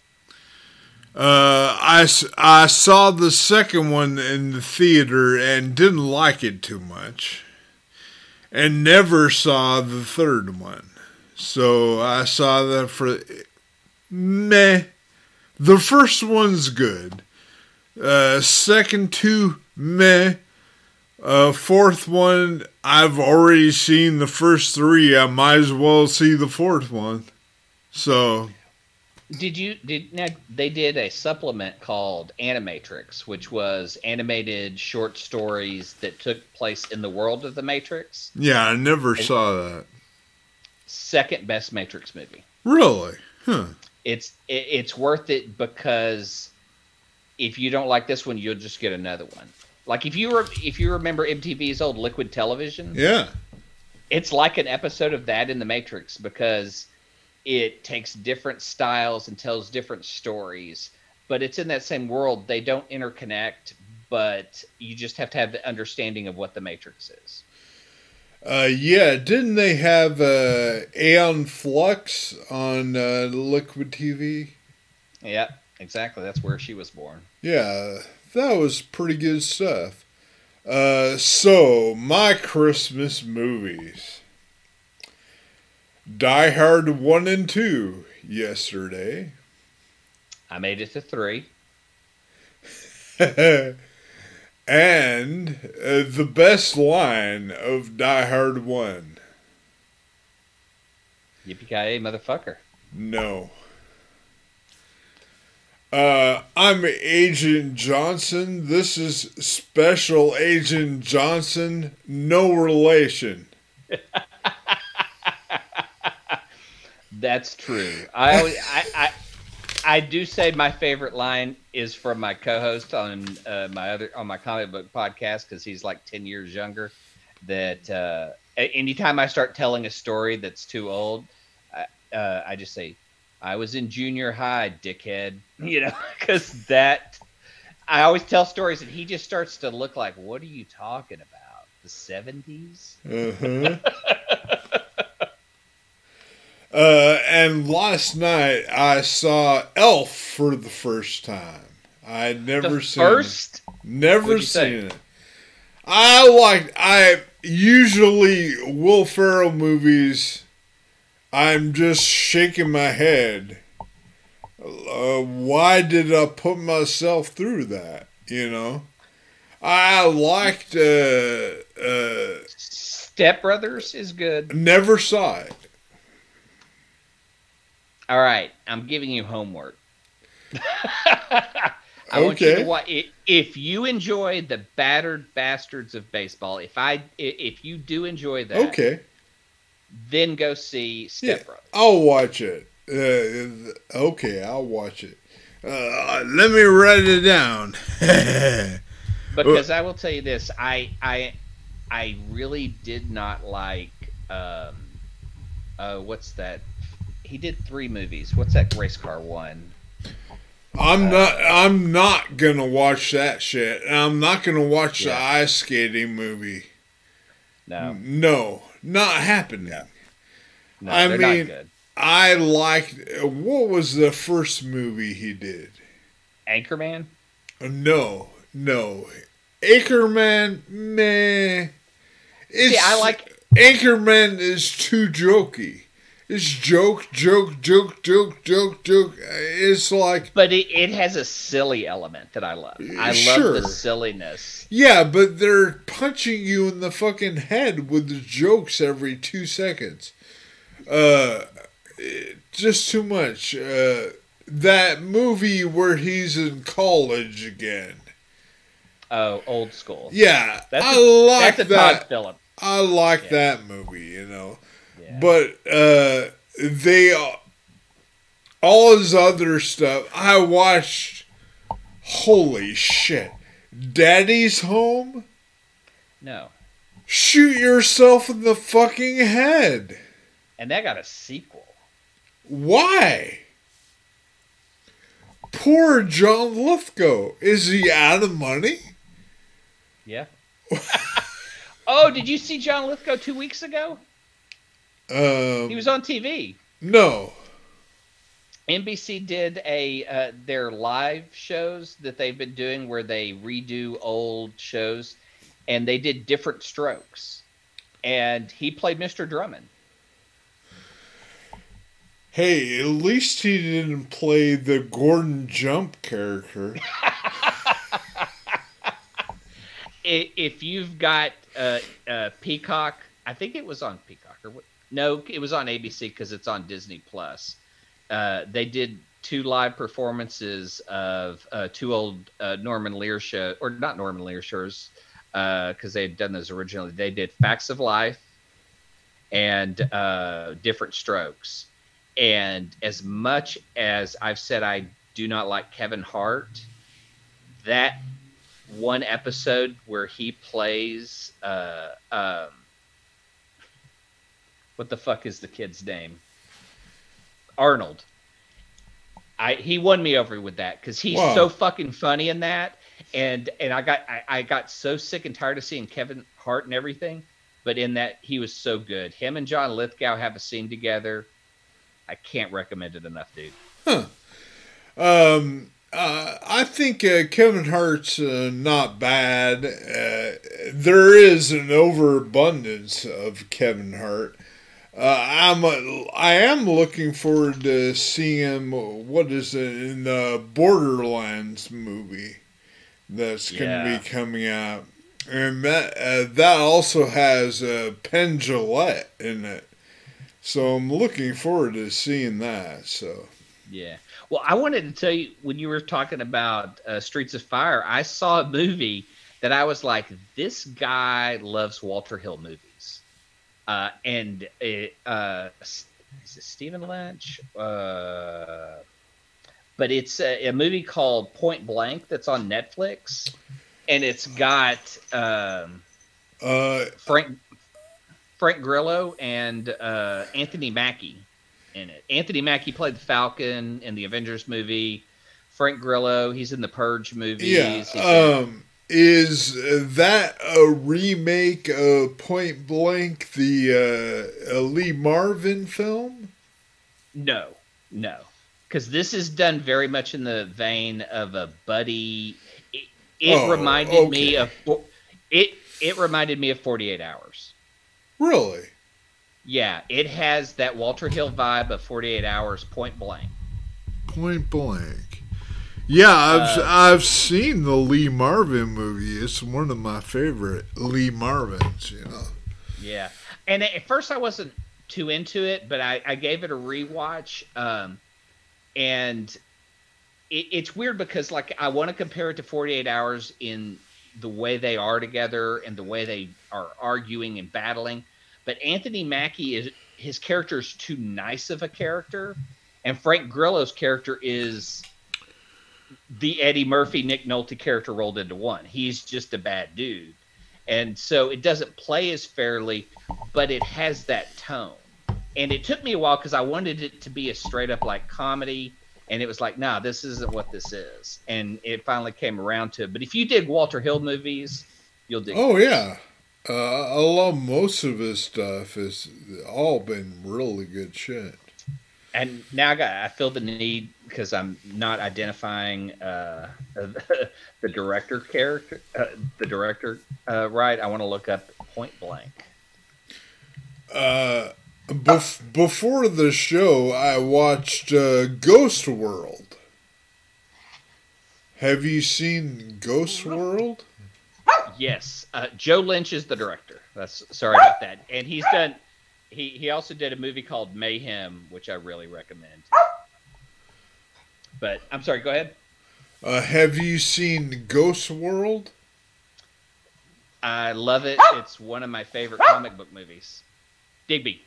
Uh, I, I saw the second one in the theater and didn't like it too much. And never saw the third one. So I saw that for meh. The first one's good. Uh, second two, meh. Uh, fourth one, I've already seen the first three. I might as well see the fourth one. So Did you did now they did a supplement called Animatrix, which was animated short stories that took place in the world of the Matrix. yeah, I never saw that. Second best Matrix movie. Really? Huh. It's it, it's worth it because if you don't like this one, you'll just get another one. Like if you were if you remember M T V's old Liquid Television, Yeah. it's like an episode of that in the Matrix because it takes different styles and tells different stories, but it's in that same world. They don't interconnect, but you just have to have the understanding of what the Matrix is. Uh, yeah, didn't they have uh, Aeon Flux on uh, Liquid T V? Yeah, exactly. That's where she was born. Yeah, that was pretty good stuff. Uh, so, my Christmas movies. Die Hard one and two yesterday. I made it to three. And uh, the best line of Die Hard one. Yippee-ki-yay, motherfucker. No. Uh, I'm Agent Johnson. This is Special Agent Johnson. No relation. That's true. I always, I, I I do say my favorite line is from my co-host on uh, my other on my comic book podcast because he's like ten years younger. That uh, anytime I start telling a story that's too old, I, uh, I just say, "I was in junior high, dickhead." You know, because that I always tell stories, and he just starts to look like, "What are you talking about? The seventies?" Uh-huh. Uh, and last night I saw Elf for the first time. I had never The seen first? it. Never What'd you seen think? it. I like I usually Will Ferrell movies. I'm just shaking my head. Uh, why did I put myself through that? You know, I liked. Uh, uh, Step Brothers is good. never saw it. All right, I'm giving you homework. I want you Okay. to watch. If you enjoy the Battered Bastards of Baseball, if I if you do enjoy that, Okay. then go see Step Yeah, Brothers. I'll watch it. Uh, okay, I'll watch it. Uh, let me write it down. Because I will tell you this, I I I really did not like. Um, uh, what's that? He did three movies. What's that race car one? I'm not. I'm not gonna watch that shit. And I'm not gonna watch Yeah. the ice skating movie. No, No, not happening. no, I they're mean, not good. I liked. What was the first movie he did? Anchorman. No, no. Anchorman, meh. It's, See, I like. Anchorman is too jokey. It's joke, joke, joke, joke, joke, joke. It's like, But it, it has a silly element that I love. I Sure. love the silliness. yeah, but they're punching you in the fucking head with the jokes every two seconds. Uh, it- just too much. Uh, that movie where he's in college again. Oh, old school. Yeah, That's I a, like that's a that. Todd Phillips. I like Yeah. that movie, you know. Yeah. But uh, they all his other stuff I watched. Holy shit! Daddy's Home. No, Shoot yourself in the fucking head. and that got a sequel. Why? Poor John Lithgow. Is he out of money? Yeah. Oh, did you see John Lithgow two weeks ago? Um, He was on T V. no. N B C did a uh, their live shows that they've been doing where they redo old shows, and they did different strokes, and he played Mister Drummond. Hey, at least he didn't play the Gordon Jump character. I- If you've got uh, uh, Peacock, I think it was on Peacock or what? No, it was on A B C because it's on Disney Plus. Uh, they did two live performances of uh, two old uh, Norman Lear show, or not Norman Lear shows, because they had done those originally. They did Facts of Life and uh, Different Strokes. And as much as I've said I do not like Kevin Hart, that one episode where he plays uh, um, what the fuck is the kid's name? Arnold. I he won me over with that because he's Wow. so fucking funny in that, and and I got I, I got so sick and tired of seeing Kevin Hart and everything, but in that he was so good. Him and John Lithgow have a scene together. I can't recommend it enough, dude. Huh. Um, uh, I think uh, Kevin Hart's uh, not bad. Uh, there is an overabundance of Kevin Hart. Uh, I'm uh, I am looking forward to seeing him. What is it in the Borderlands movie that's going to Yeah. be coming out, and that uh, that also has uh, Penn Jillette in it. So I'm looking forward to seeing that. So Yeah. Well, I wanted to tell you when you were talking about uh, Streets of Fire, I saw a movie that I was like, this guy loves Walter Hill movies. Uh, and it, uh, is it Stephen Lynch? Uh, but it's a, a movie called Point Blank that's on Netflix, and it's got um, Uh, Frank Frank Grillo and uh, Anthony Mackie in it. Anthony Mackie played the Falcon in the Avengers movie. Frank Grillo, he's in the Purge yeah. movies. He's in, Um, is that a remake of Point Blank, the uh, Lee Marvin film? no, no, because this is done very much in the vein of a buddy. It, it Oh, reminded me okay. of it. It reminded me of forty-eight Hours. Really? Yeah, it has that Walter Hill vibe of forty-eight Hours, Point Blank. Point Blank. Yeah, I've Uh, I've seen the Lee Marvin movie. It's one of my favorite Lee Marvins. You know. Yeah, and at first I wasn't too into it, but I, I gave it a rewatch, um, and it, it's weird because like I want to compare it to forty-eight Hours in the way they are together and the way they are arguing and battling, but Anthony Mackie is his character is too nice of a character, and Frank Grillo's character is the Eddie Murphy Nick Nolte character rolled into one. He's just a bad dude. And so it doesn't play as fairly, but it has that tone. And it took me a while because I wanted it to be a straight up like comedy. And it was like, nah, this isn't what this is. And it finally came around to it. But if you dig Walter Hill movies, you'll dig Oh this. yeah. Uh, I love most of his stuff. It's all been really good shit. And now I got I feel the need because I'm not identifying uh, the director character, uh, the director uh, right. I want to look up Point Blank. Uh, bef- before the show, I watched uh, Ghost World. Have you seen Ghost World? Yes, uh, Joe Lynch is the director. That's sorry about that. And he's done. He he also did a movie called Mayhem, which I really recommend. But I'm sorry. Go ahead. Uh, have you seen Ghost World? I love it. It's one of my favorite comic book movies. Digby.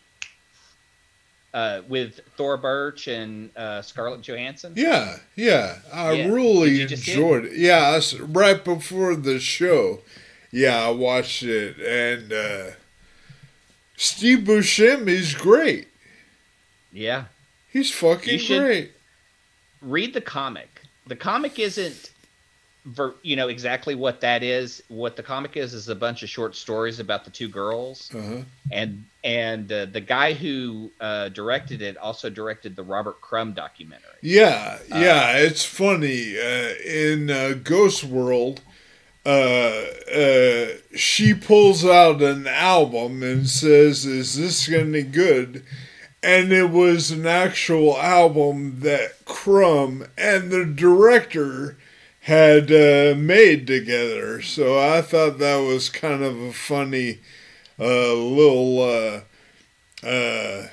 Uh, with Thora Birch and uh, Scarlett Johansson. Yeah, yeah. I Yeah. Did really you just see it? enjoyed it. Yeah, I s right before the show. Yeah, I watched it, and uh, Steve Buscemi is great. Yeah. He's fucking You should- great. Read the comic. The comic isn't, ver, you know, exactly what that is. What the comic is is a bunch of short stories about the two girls, Uh-huh. and and uh, the guy who uh, directed it also directed the Robert Crumb documentary. Yeah, yeah, it's funny. Uh, in uh, Ghost World, uh, uh, she pulls out an album and says, "Is this gonna be good?" And it was an actual album that Crumb and the director had uh, made together. So I thought that was kind of a funny uh, little, uh, uh,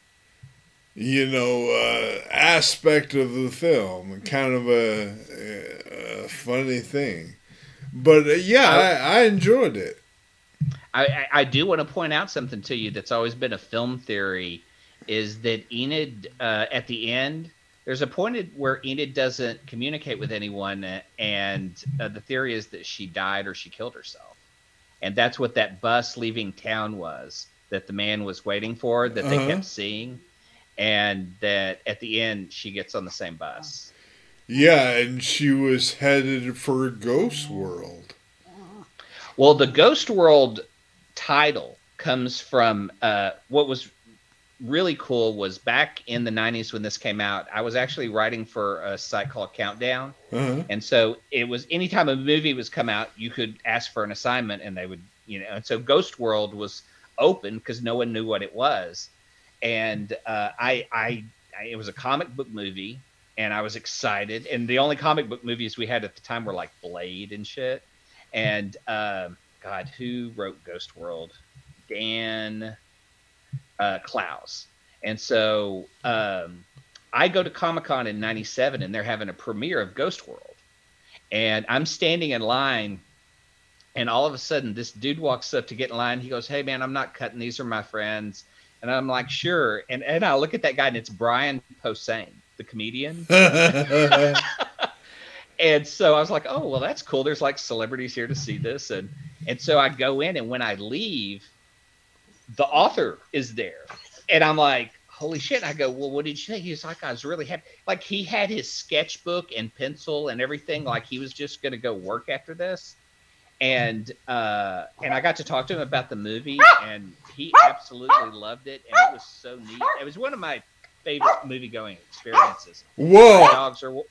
you know, uh, aspect of the film. Kind of a, a funny thing. But uh, yeah, I, I enjoyed it. I, I, I do want to point out something to you that's always been a film theory, is that Enid, uh, at the end, there's a point at where Enid doesn't communicate with anyone, uh, and uh, the theory is that she died or she killed herself. And that's what that bus leaving town was, that the man was waiting for, that they Uh-huh. kept seeing, and that at the end, she gets on the same bus. Yeah, and she was headed for Ghost World. Well, the Ghost World title comes from uh, what was really cool was back in the nineties when this came out. I was actually writing for a site called Countdown. Uh-huh. And so it was anytime a movie was come out, you could ask for an assignment and they would, you know, and so Ghost World was open because no one knew what it was. And uh, I, I, I, it was a comic book movie and I was excited. And the only comic book movies we had at the time were like Blade and shit. And um, God, who wrote Ghost World? Dan uh, Klaus. And so um, I go to Comic-Con in ninety-seven, and they're having a premiere of Ghost World. And I'm standing in line, and all of a sudden, this dude walks up to get in line. He goes, "Hey, man, I'm not cutting. These are my friends." And I'm like, "Sure." And and I look at that guy, and it's Brian Posehn, the comedian. And so I was like, "Oh, well, that's cool. There's like celebrities here to see this." And and so I go in, and when I leave, the author is there. And I'm like, "Holy shit." I go, "Well, what did you say?" He's like, "I was really happy." Like, he had his sketchbook and pencil and everything. Like, he was just going to go work after this. And uh, and I got to talk to him about the movie, and he absolutely loved it. And it was so neat. It was one of my favorite movie-going experiences. Whoa. My dogs are...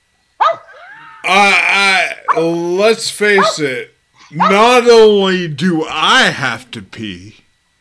I, I, let's face it, not only do I have to pee.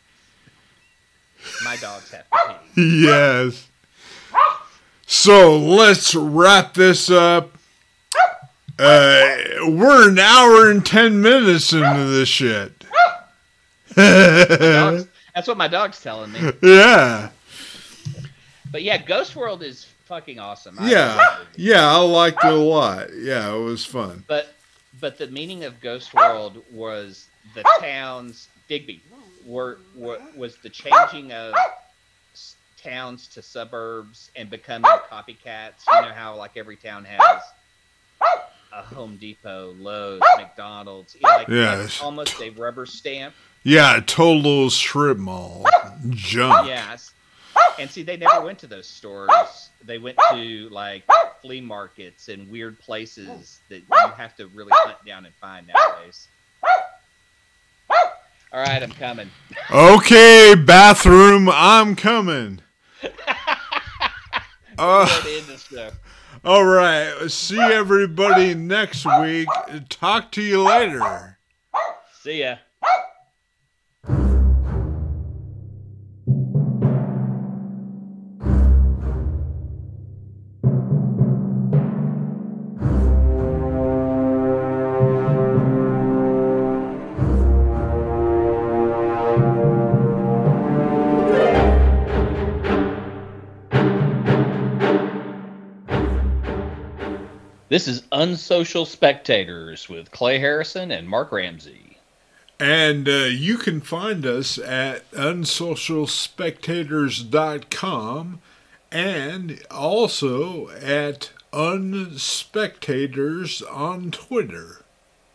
My dogs have to pee. Yes. So let's wrap this up. Uh, we're an hour and ten minutes into this shit. Dogs, that's what my dog's telling me. Yeah. But yeah, Ghost World is fucking awesome. I Yeah. Yeah, I liked it a lot. Yeah, it was fun. But but the meaning of Ghost World was the towns, Digby, were, were was the changing of towns to suburbs and becoming copycats. You know how like every town has a Home Depot, Lowe's, McDonald's, you know, like, Yes. like almost a rubber stamp. Yeah, total strip mall. Junk. Yes. And see, they never went to those stores. They went to like flea markets and weird places that you have to really hunt down and find nowadays. All right, I'm coming. Okay, bathroom, I'm coming. Uh, all right. See everybody next week. Talk to you later. See ya. This is Unsocial Spectators with Clay Harrison and Mark Ramsey. And uh, you can find us at unsocial spectators dot com and also at unspectators on Twitter.